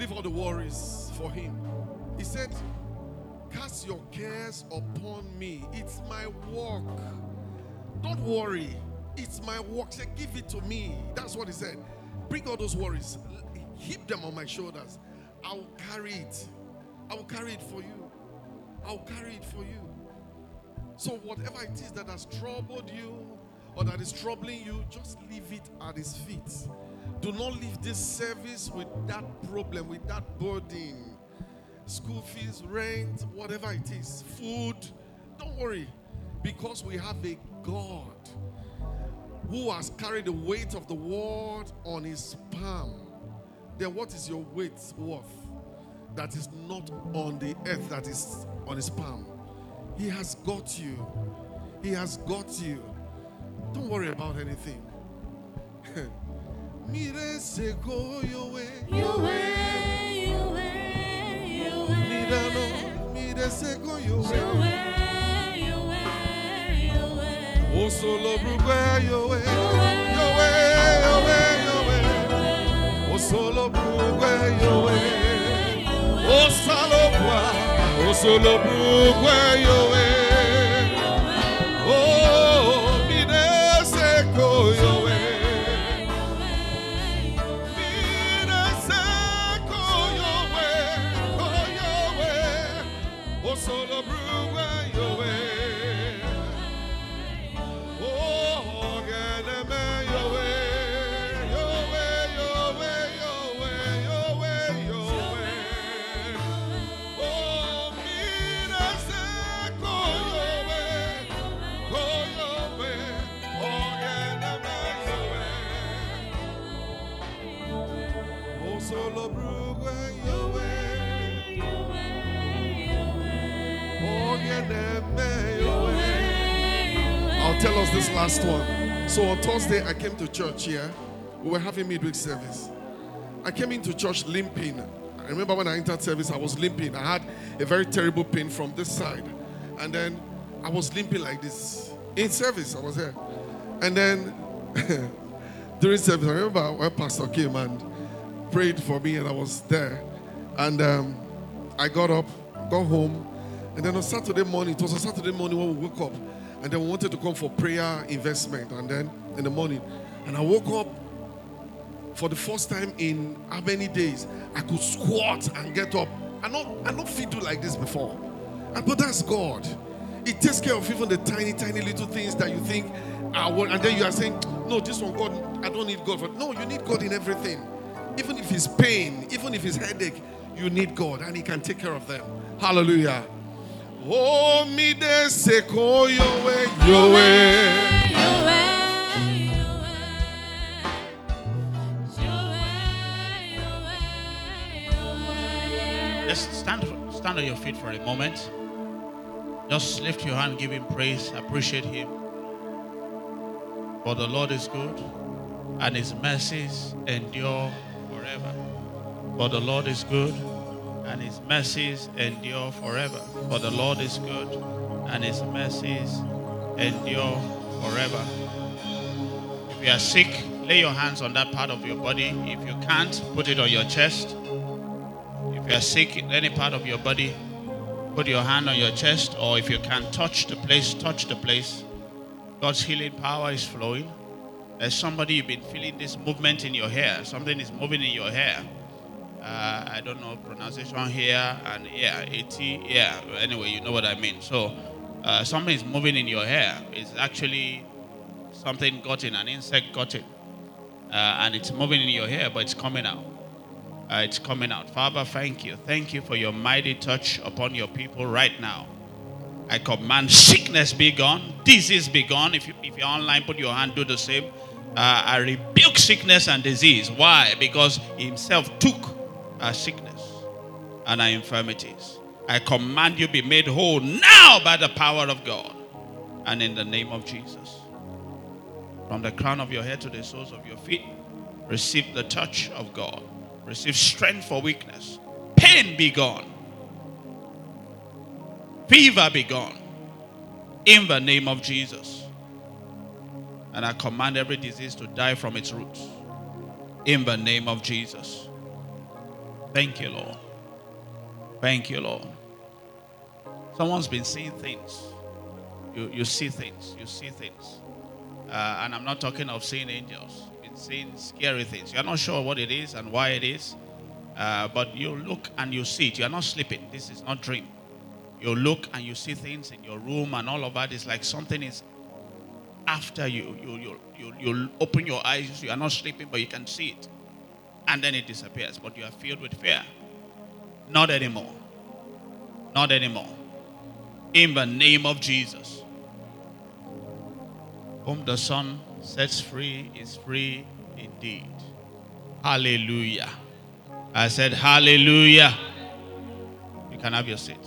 leave all the worries for him. He said, cast your cares upon me. It's my work. Don't worry. It's my work. Say, give it to me. That's what he said. Bring all those worries. Heap them on my shoulders. I will carry it. I will carry it for you. I will carry it for you. So whatever it is that has troubled you or that is troubling you, just leave it at his feet. Do not leave this service with that problem, with that burden. School fees, rent, whatever it is, food. Don't worry, because we have a God who has carried the weight of the world on his palm. Then what is your weight worth that is not on the earth, that is on his palm? He has got you. He has got you. Don't worry about anything. Mire se go your way. Your way, your way, your way. Mire se go your way. Your way, your way, your way. Oh, solo brugwe your way. Your way, your way, your way. Oh, solo brugwe your way. Oh, solo brugwe your way. Oh, mire se go your way. Solo brugwe your way. Oh, get me your way. Your way, your way, your way, your way, your way. Oh, mira se go your way. Go your way. Oh, get me your way. Oh, solo brugwe your way. I'll tell us this last one. So on Thursday, I came to church here. We were having midweek service. I came into church limping. I remember when I entered service, I was limping. I had a very terrible pain from this side. And then I was limping like this. In service, I was there. And then during service, I remember when Pastor came and prayed for me, and I was there. And I got up, got home. And then on Saturday morning, it was a Saturday morning when we woke up. And then we wanted to come for prayer investment. And then in the morning. And I woke up for the first time in how many days? I could squat and get up. I don't feel do like this before. But that's God. He takes care of even the tiny, tiny little things that you think are what. And then you are saying, no, this one, God, I don't need God for. No, you need God in everything. Even if it's pain, even if it's headache, you need God. And he can take care of them. Hallelujah. Oh, me de seko your way, your way. Your way, your way. Your way, your way. Just stand on your feet for a moment. Just lift your hand, give him praise, appreciate him. For the Lord is good, and his mercies endure forever. For the Lord is good, and his mercies endure forever. For the Lord is good, and his mercies endure forever. If you are sick, lay your hands on that part of your body. If you can't, put it on your chest. If you are sick in any part of your body, put your hand on your chest. Or if you can touch the place, touch the place. God's healing power is flowing. There's somebody, you've been feeling this movement in your hair. Something is moving in your hair. I don't know pronunciation here and anyway, you know what I mean. So something is moving in your hair. It's actually something got in, an insect got in, and it's moving in your hair, but it's coming out. It's coming out. Father, thank you for your mighty touch upon your people right now. I command sickness be gone, disease be gone. If you're online, put your hand, do the same. I rebuke sickness and disease. Why? Because he himself took our sickness and our infirmities. I command you be made whole now by the power of God and in the name of Jesus. From the crown of your head to the soles of your feet, receive the touch of God. Receive strength for weakness. Pain be gone. Fever be gone. In the name of Jesus. And I command every disease to die from its roots. In the name of Jesus. Thank you, Lord. Thank you, Lord. Someone's been seeing things. You see things. You see things. And I'm not talking of seeing angels. You've been seeing scary things. You're not sure what it is and why it is. But you look and you see it. You're not sleeping. This is not dream. You look and you see things in your room and all of that. It's like something is after you. You open your eyes. You are not sleeping, but you can see it. And then it disappears. But you are filled with fear. Not anymore. Not anymore. In the name of Jesus. Whom the Son sets free is free indeed. Hallelujah. I said hallelujah. You can have your seat.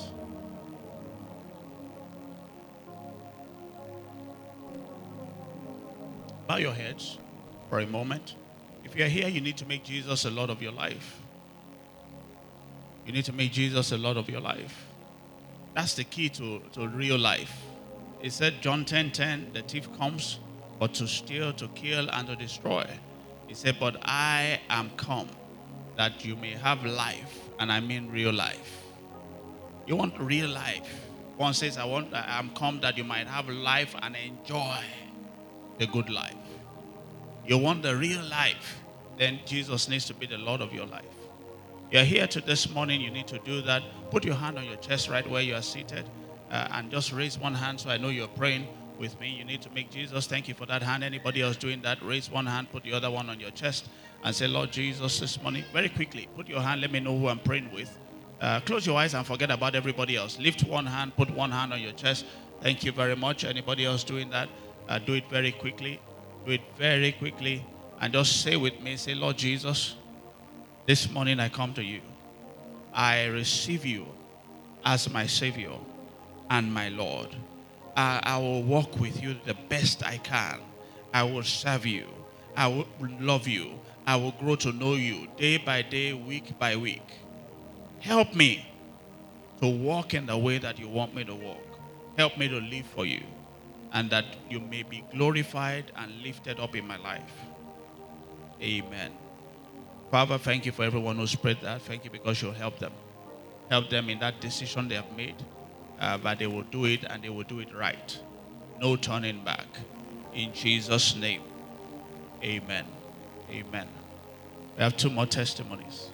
Bow your heads for a moment. If you're here, you need to make Jesus a Lord of your life. You need to make Jesus a Lord of your life. That's the key to real life. It said, John 10:10, the thief comes but to steal, to kill, and to destroy. He said, but I am come that you may have life, and I mean real life. You want real life. One says, I'm come that you might have life and enjoy the good life. You want the real life, then Jesus needs to be the Lord of your life. You're here this morning, you need to do that. Put your hand on your chest right where you are seated and just raise one hand so I know you're praying with me. You need to make Jesus. Thank you for that hand. Anybody else doing that? Raise one hand, put the other one on your chest and say, Lord Jesus, this morning, very quickly, put your hand, let me know who I'm praying with. Close your eyes and forget about everybody else. Lift one hand, put one hand on your chest. Thank you very much. Anybody else doing that? Do it very quickly. Do it very quickly. And just say with me, say, Lord Jesus, this morning I come to you. I receive you as my Savior and my Lord. I will walk with you the best I can. I will serve you. I will love you. I will grow to know you day by day, week by week. Help me to walk in the way that you want me to walk. Help me to live for you, and that you may be glorified and lifted up in my life. Amen. Father, thank you for everyone who spread that. Thank you because you'll help them. Help them in that decision they have made. But they will do it, and they will do it right. No turning back. In Jesus' name. Amen. Amen. We have 2 more testimonies.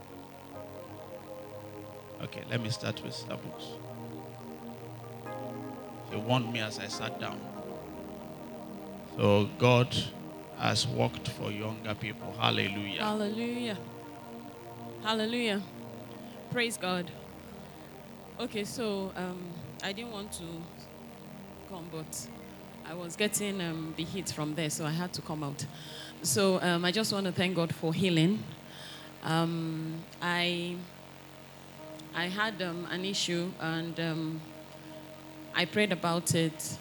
Okay, let me start with Starbucks. They warned me as I sat down. So God has worked for younger people. Hallelujah. Hallelujah. Hallelujah. Praise God. Okay, so I didn't want to come, but I was getting the heat from there, so I had to come out. So I just want to thank God for healing. I had an issue, and I prayed about it.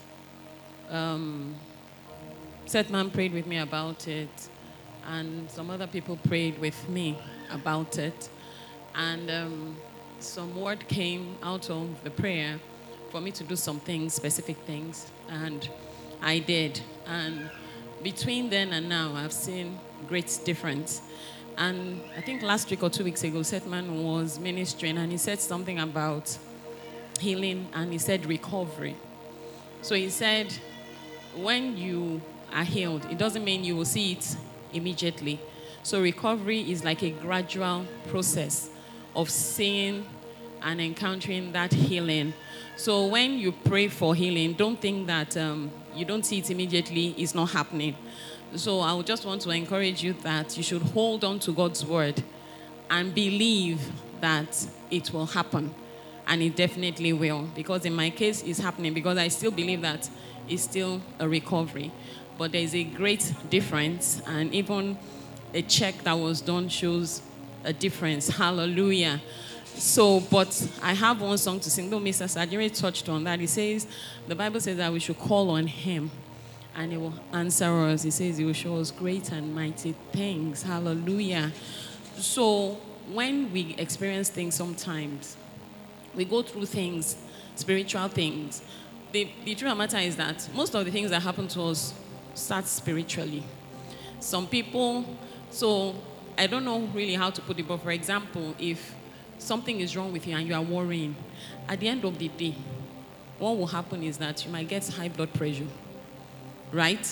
Setman prayed with me about it, and some other people prayed with me about it. And some word came out of the prayer for me to do some things, specific things, and I did. And between then and now, I've seen great difference. And I think last week or 2 weeks ago, Setman was ministering, and he said something about healing, and he said recovery. So he said, when you are healed, it doesn't mean you will see it immediately. So recovery is like a gradual process of seeing and encountering that healing. So when you pray for healing, don't think that you don't see it immediately, it's not happening. So I would just want to encourage you that you should hold on to God's word and believe that it will happen. And it definitely will. Because in my case, it's happening, because I still believe that it's still a recovery. But there's a great difference, and even a check that was done shows a difference. Hallelujah. So, but I have one song to sing. Though Mr. Sajiri touched on that. He says, the Bible says that we should call on him, and he will answer us. He says he will show us great and mighty things. Hallelujah. So when we experience things sometimes, we go through things, spiritual things. The truth of the matter is that most of the things that happen to us start spiritually. Some people, so I don't know really how to put it, but for example, if something is wrong with you and you are worrying, at the end of the day, what will happen is that you might get high blood pressure, right?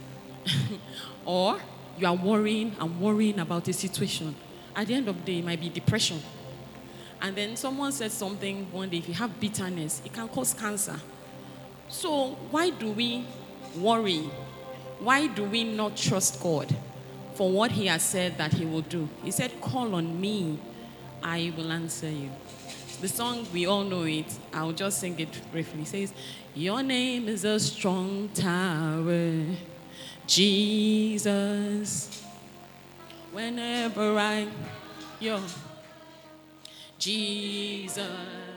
Or you are worrying and worrying about a situation. At the end of the day, it might be depression. And then someone said something one day, if you have bitterness, it can cause cancer. So why do we worry? Why do we not trust God for what he has said that he will do? He said, call on me, I will answer you. The song, we all know it. I'll just sing it briefly. It says, your name is a strong tower, Jesus. Whenever Jesus,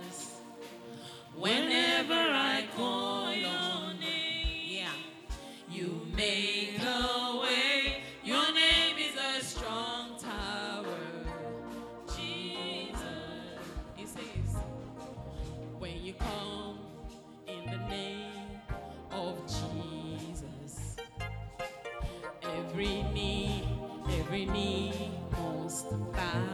whenever I call your name, yeah, you make a way. Your name is a strong tower, Jesus. He says, when you come in the name of Jesus, every knee must bow.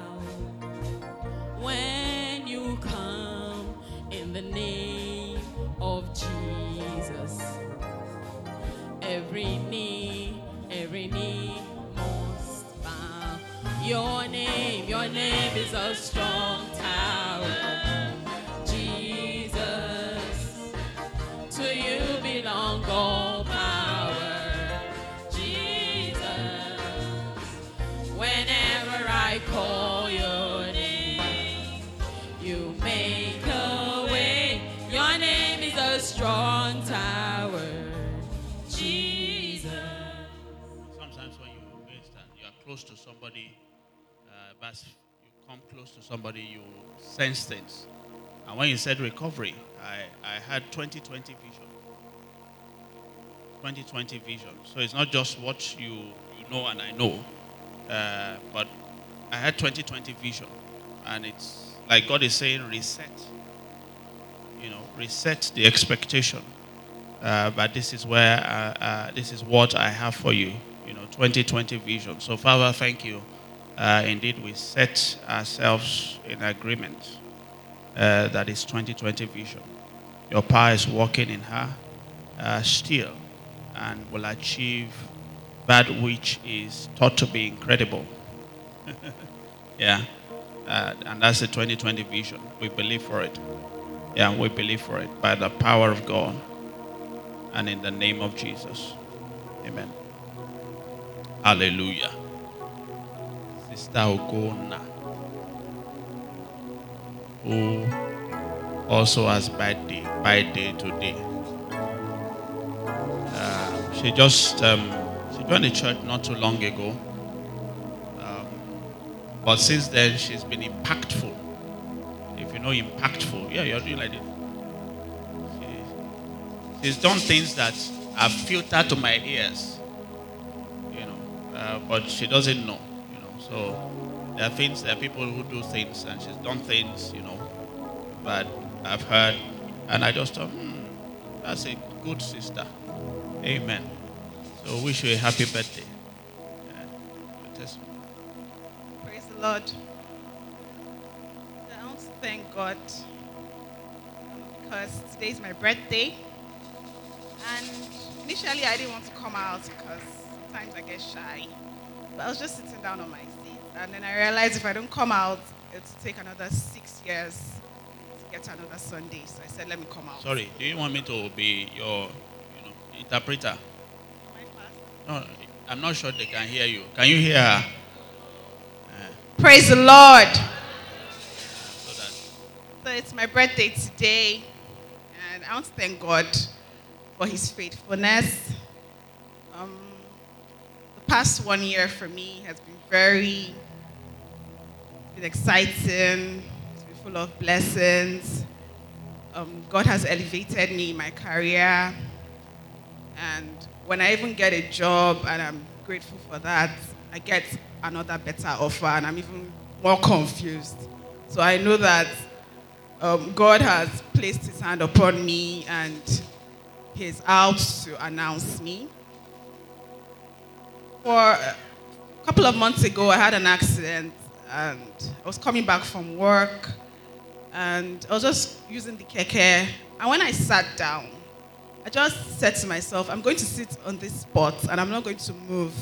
When you come in the name of Jesus, every knee must bow. Your name is a strong tower, Jesus. To you belong all power, Jesus. Whenever I call your name, you make a way. Your name is a strong tower, Jesus. Sometimes when you are close to somebody, but you come close to somebody, you sense things. And when you said recovery, I had 2020 vision. 2020 vision. So it's not just what you know and I know, but I had 2020 vision. And it's like God is saying, reset. Reset the expectation. But this is where, this is what I have for you. 2020 vision. So Father, thank you. Indeed, we set ourselves in agreement. That is 2020 vision. Your power is working in her still and will achieve that which is thought to be incredible. Yeah. And that's the 2020 vision. We believe for it. Yeah, we believe for it by the power of God and in the name of Jesus. Amen. Hallelujah. Sister Ogona, who also has birthday today. She just she joined the church not too long ago. But since then, she's been impactful. If you know impactful, yeah, you're doing like this. She's done things that are filtered to my ears, but she doesn't know, So there are people who do things, and she's done things, but I've heard, and I just thought, that's a good sister. Amen. So wish you a happy birthday. Praise the Lord. I want to thank God because today is my birthday. And initially I didn't want to come out because sometimes I get shy. But I was just sitting down on my seat. And then I realized if I don't come out, it'll take another 6 years to get to another Sunday. So I said, let me come out. Sorry, do you want me to be your interpreter? No, I'm not sure they can hear you. Can you hear her? Praise the Lord. So it's my birthday today. And I want to thank God for his faithfulness. The past 1 year for me has been very exciting. It's been full of blessings. God has elevated me in my career. And when I even get a job, and I'm grateful for that, I get another better offer, and I'm even more confused. So I know that God has placed his hand upon me, and he's out to announce me. For A couple of months ago, I had an accident, and I was coming back from work, and I was just using the keke. And when I sat down, I just said to myself, I'm going to sit on this spot, and I'm not going to move.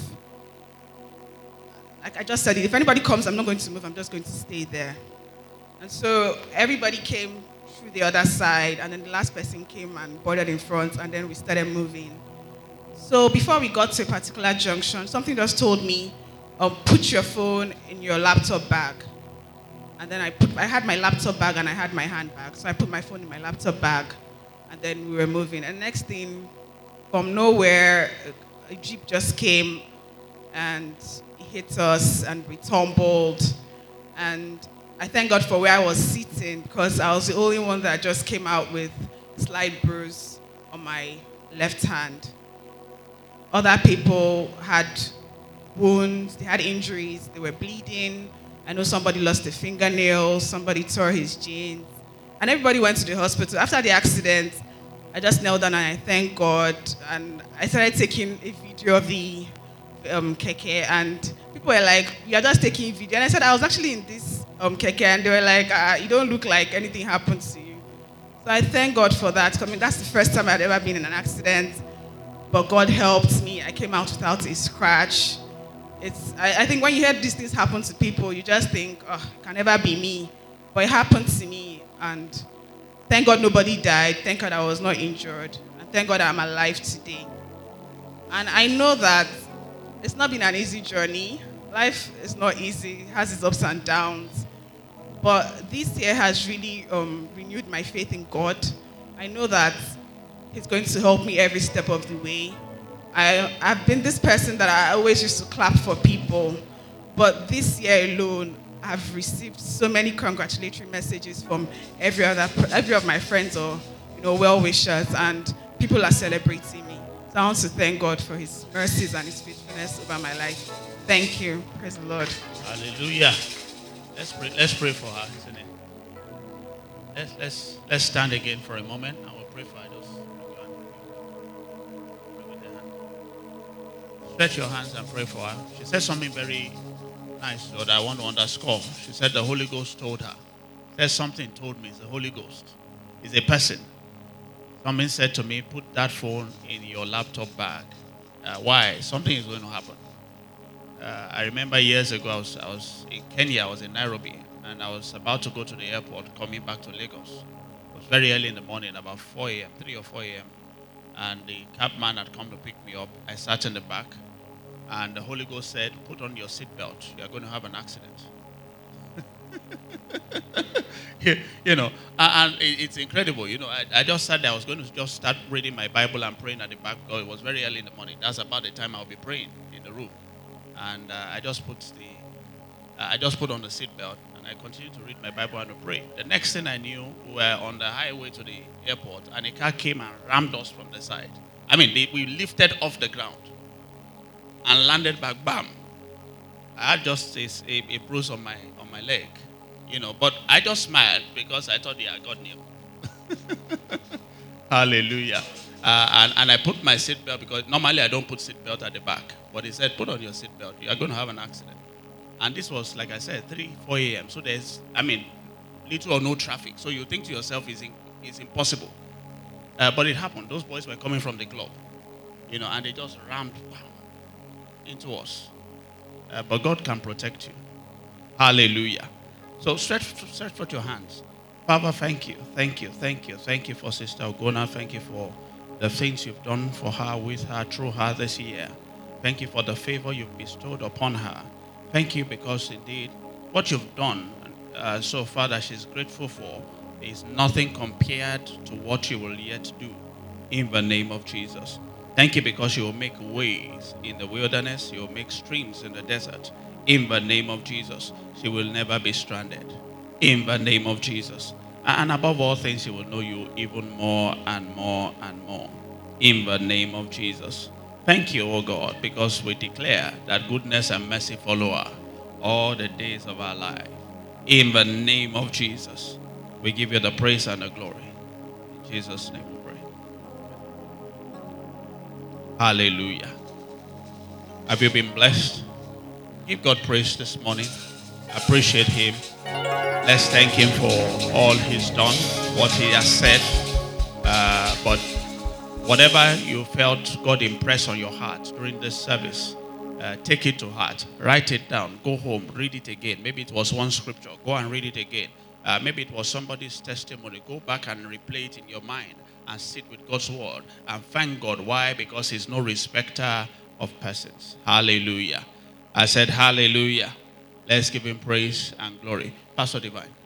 Like I just said, if anybody comes, I'm not going to move. I'm just going to stay there. And so everybody came through the other side, and then the last person came and boarded in front, and then we started moving. So before we got to a particular junction, something just told me, put your phone in your laptop bag. And then I had my laptop bag and I had my handbag. So I put my phone in my laptop bag, and then we were moving. And next thing, from nowhere, a Jeep just came and hit us, and we tumbled. And I thank God for where I was sitting, because I was the only one that just came out with slight bruise on my left hand. Other people had wounds, they had injuries, they were bleeding. I know somebody lost a fingernail, somebody tore his jeans, and everybody went to the hospital. After the accident, I just knelt down and I thanked God, and I started taking a video of the keke, and people were like, "You are just taking video," and I said, "I was actually in this keke," and they were like, "You don't look like anything happened to you." So I thank God for that. I mean, that's the first time I'd ever been in an accident, but God helped me. I came out without a scratch. I think when you hear these things happen to people, you just think, oh, it can never be me. But it happened to me, and thank God nobody died. Thank God I was not injured. And thank God I'm alive today. And I know that it's not been an easy journey. Life is not easy. It has its ups and downs. But this year has really renewed my faith in God. I know that He's going to help me every step of the way. I've been this person that I always used to clap for people, but this year alone, I've received so many congratulatory messages from every of my friends or well-wishers, and people are celebrating me. So I want to thank God for His mercies and His faithfulness over my life. Thank you. Praise the Lord. Hallelujah. Let's pray for her, isn't it? Let's stand again for a moment and we'll pray for her. Stretch your hands and pray for her. She said something very nice that I want to underscore. She said the Holy Ghost told her. There's something told me. It's the Holy Ghost. It's a person. Something said to me, put that phone in your laptop bag. Why? Something is going to happen. I remember years ago, I was in Kenya. I was in Nairobi, and I was about to go to the airport coming back to Lagos. It was very early in the morning, about 4 a.m., 3 or 4 a.m. And the cabman had come to pick me up. I sat in the back, and the Holy Ghost said, put on your seatbelt. You are going to have an accident. And it's incredible. I just sat there. I was going to just start reading my Bible and praying at the back, because it was very early in the morning. That's about the time I'll be praying in the room. And I just put on the seatbelt, and I continued to read my Bible and to pray. The next thing I knew, we were on the highway to the airport, and a car came and rammed us from the side. I mean, we lifted off the ground and landed back, bam. I had just a bruise on my leg, but I just smiled because I thought, yeah, God knew. Hallelujah. And I put my seatbelt, because normally I don't put seatbelt at the back. But he said, put on your seatbelt. You are going to have an accident. And this was, like I said, 3, 4 a.m. So there's, little or no traffic. So you think to yourself, it's impossible. But it happened. Those boys were coming from the club, and they just rammed into us. But God can protect you. Hallelujah. So stretch forth your hands. Father, thank you. Thank you. Thank you. Thank you for Sister Ogona. Thank you for the things you've done for her, with her, through her this year. Thank you for the favor you've bestowed upon her. Thank you because indeed what you've done so far that she's grateful for is nothing compared to what you will yet do in the name of Jesus. Thank you because you will make ways in the wilderness. You will make streams in the desert. In the name of Jesus, she will never be stranded. In the name of Jesus. And above all things, she will know you even more and more and more. In the name of Jesus. Thank you, O God, because we declare that goodness and mercy follow her all the days of our life. In the name of Jesus, we give you the praise and the glory. In Jesus' name we pray. Hallelujah. Have you been blessed? Give God praise this morning. Appreciate him. Let's thank him for all he's done, what he has said. But whatever you felt God impressed on your heart during this service, take it to heart. Write it down. Go home. Read it again. Maybe it was one scripture. Go and read it again. Maybe it was somebody's testimony. Go back and replay it in your mind and sit with God's word and thank God. Why? Because he's no respecter of persons. Hallelujah. I said hallelujah. Let's give him praise and glory. Pastor Divine.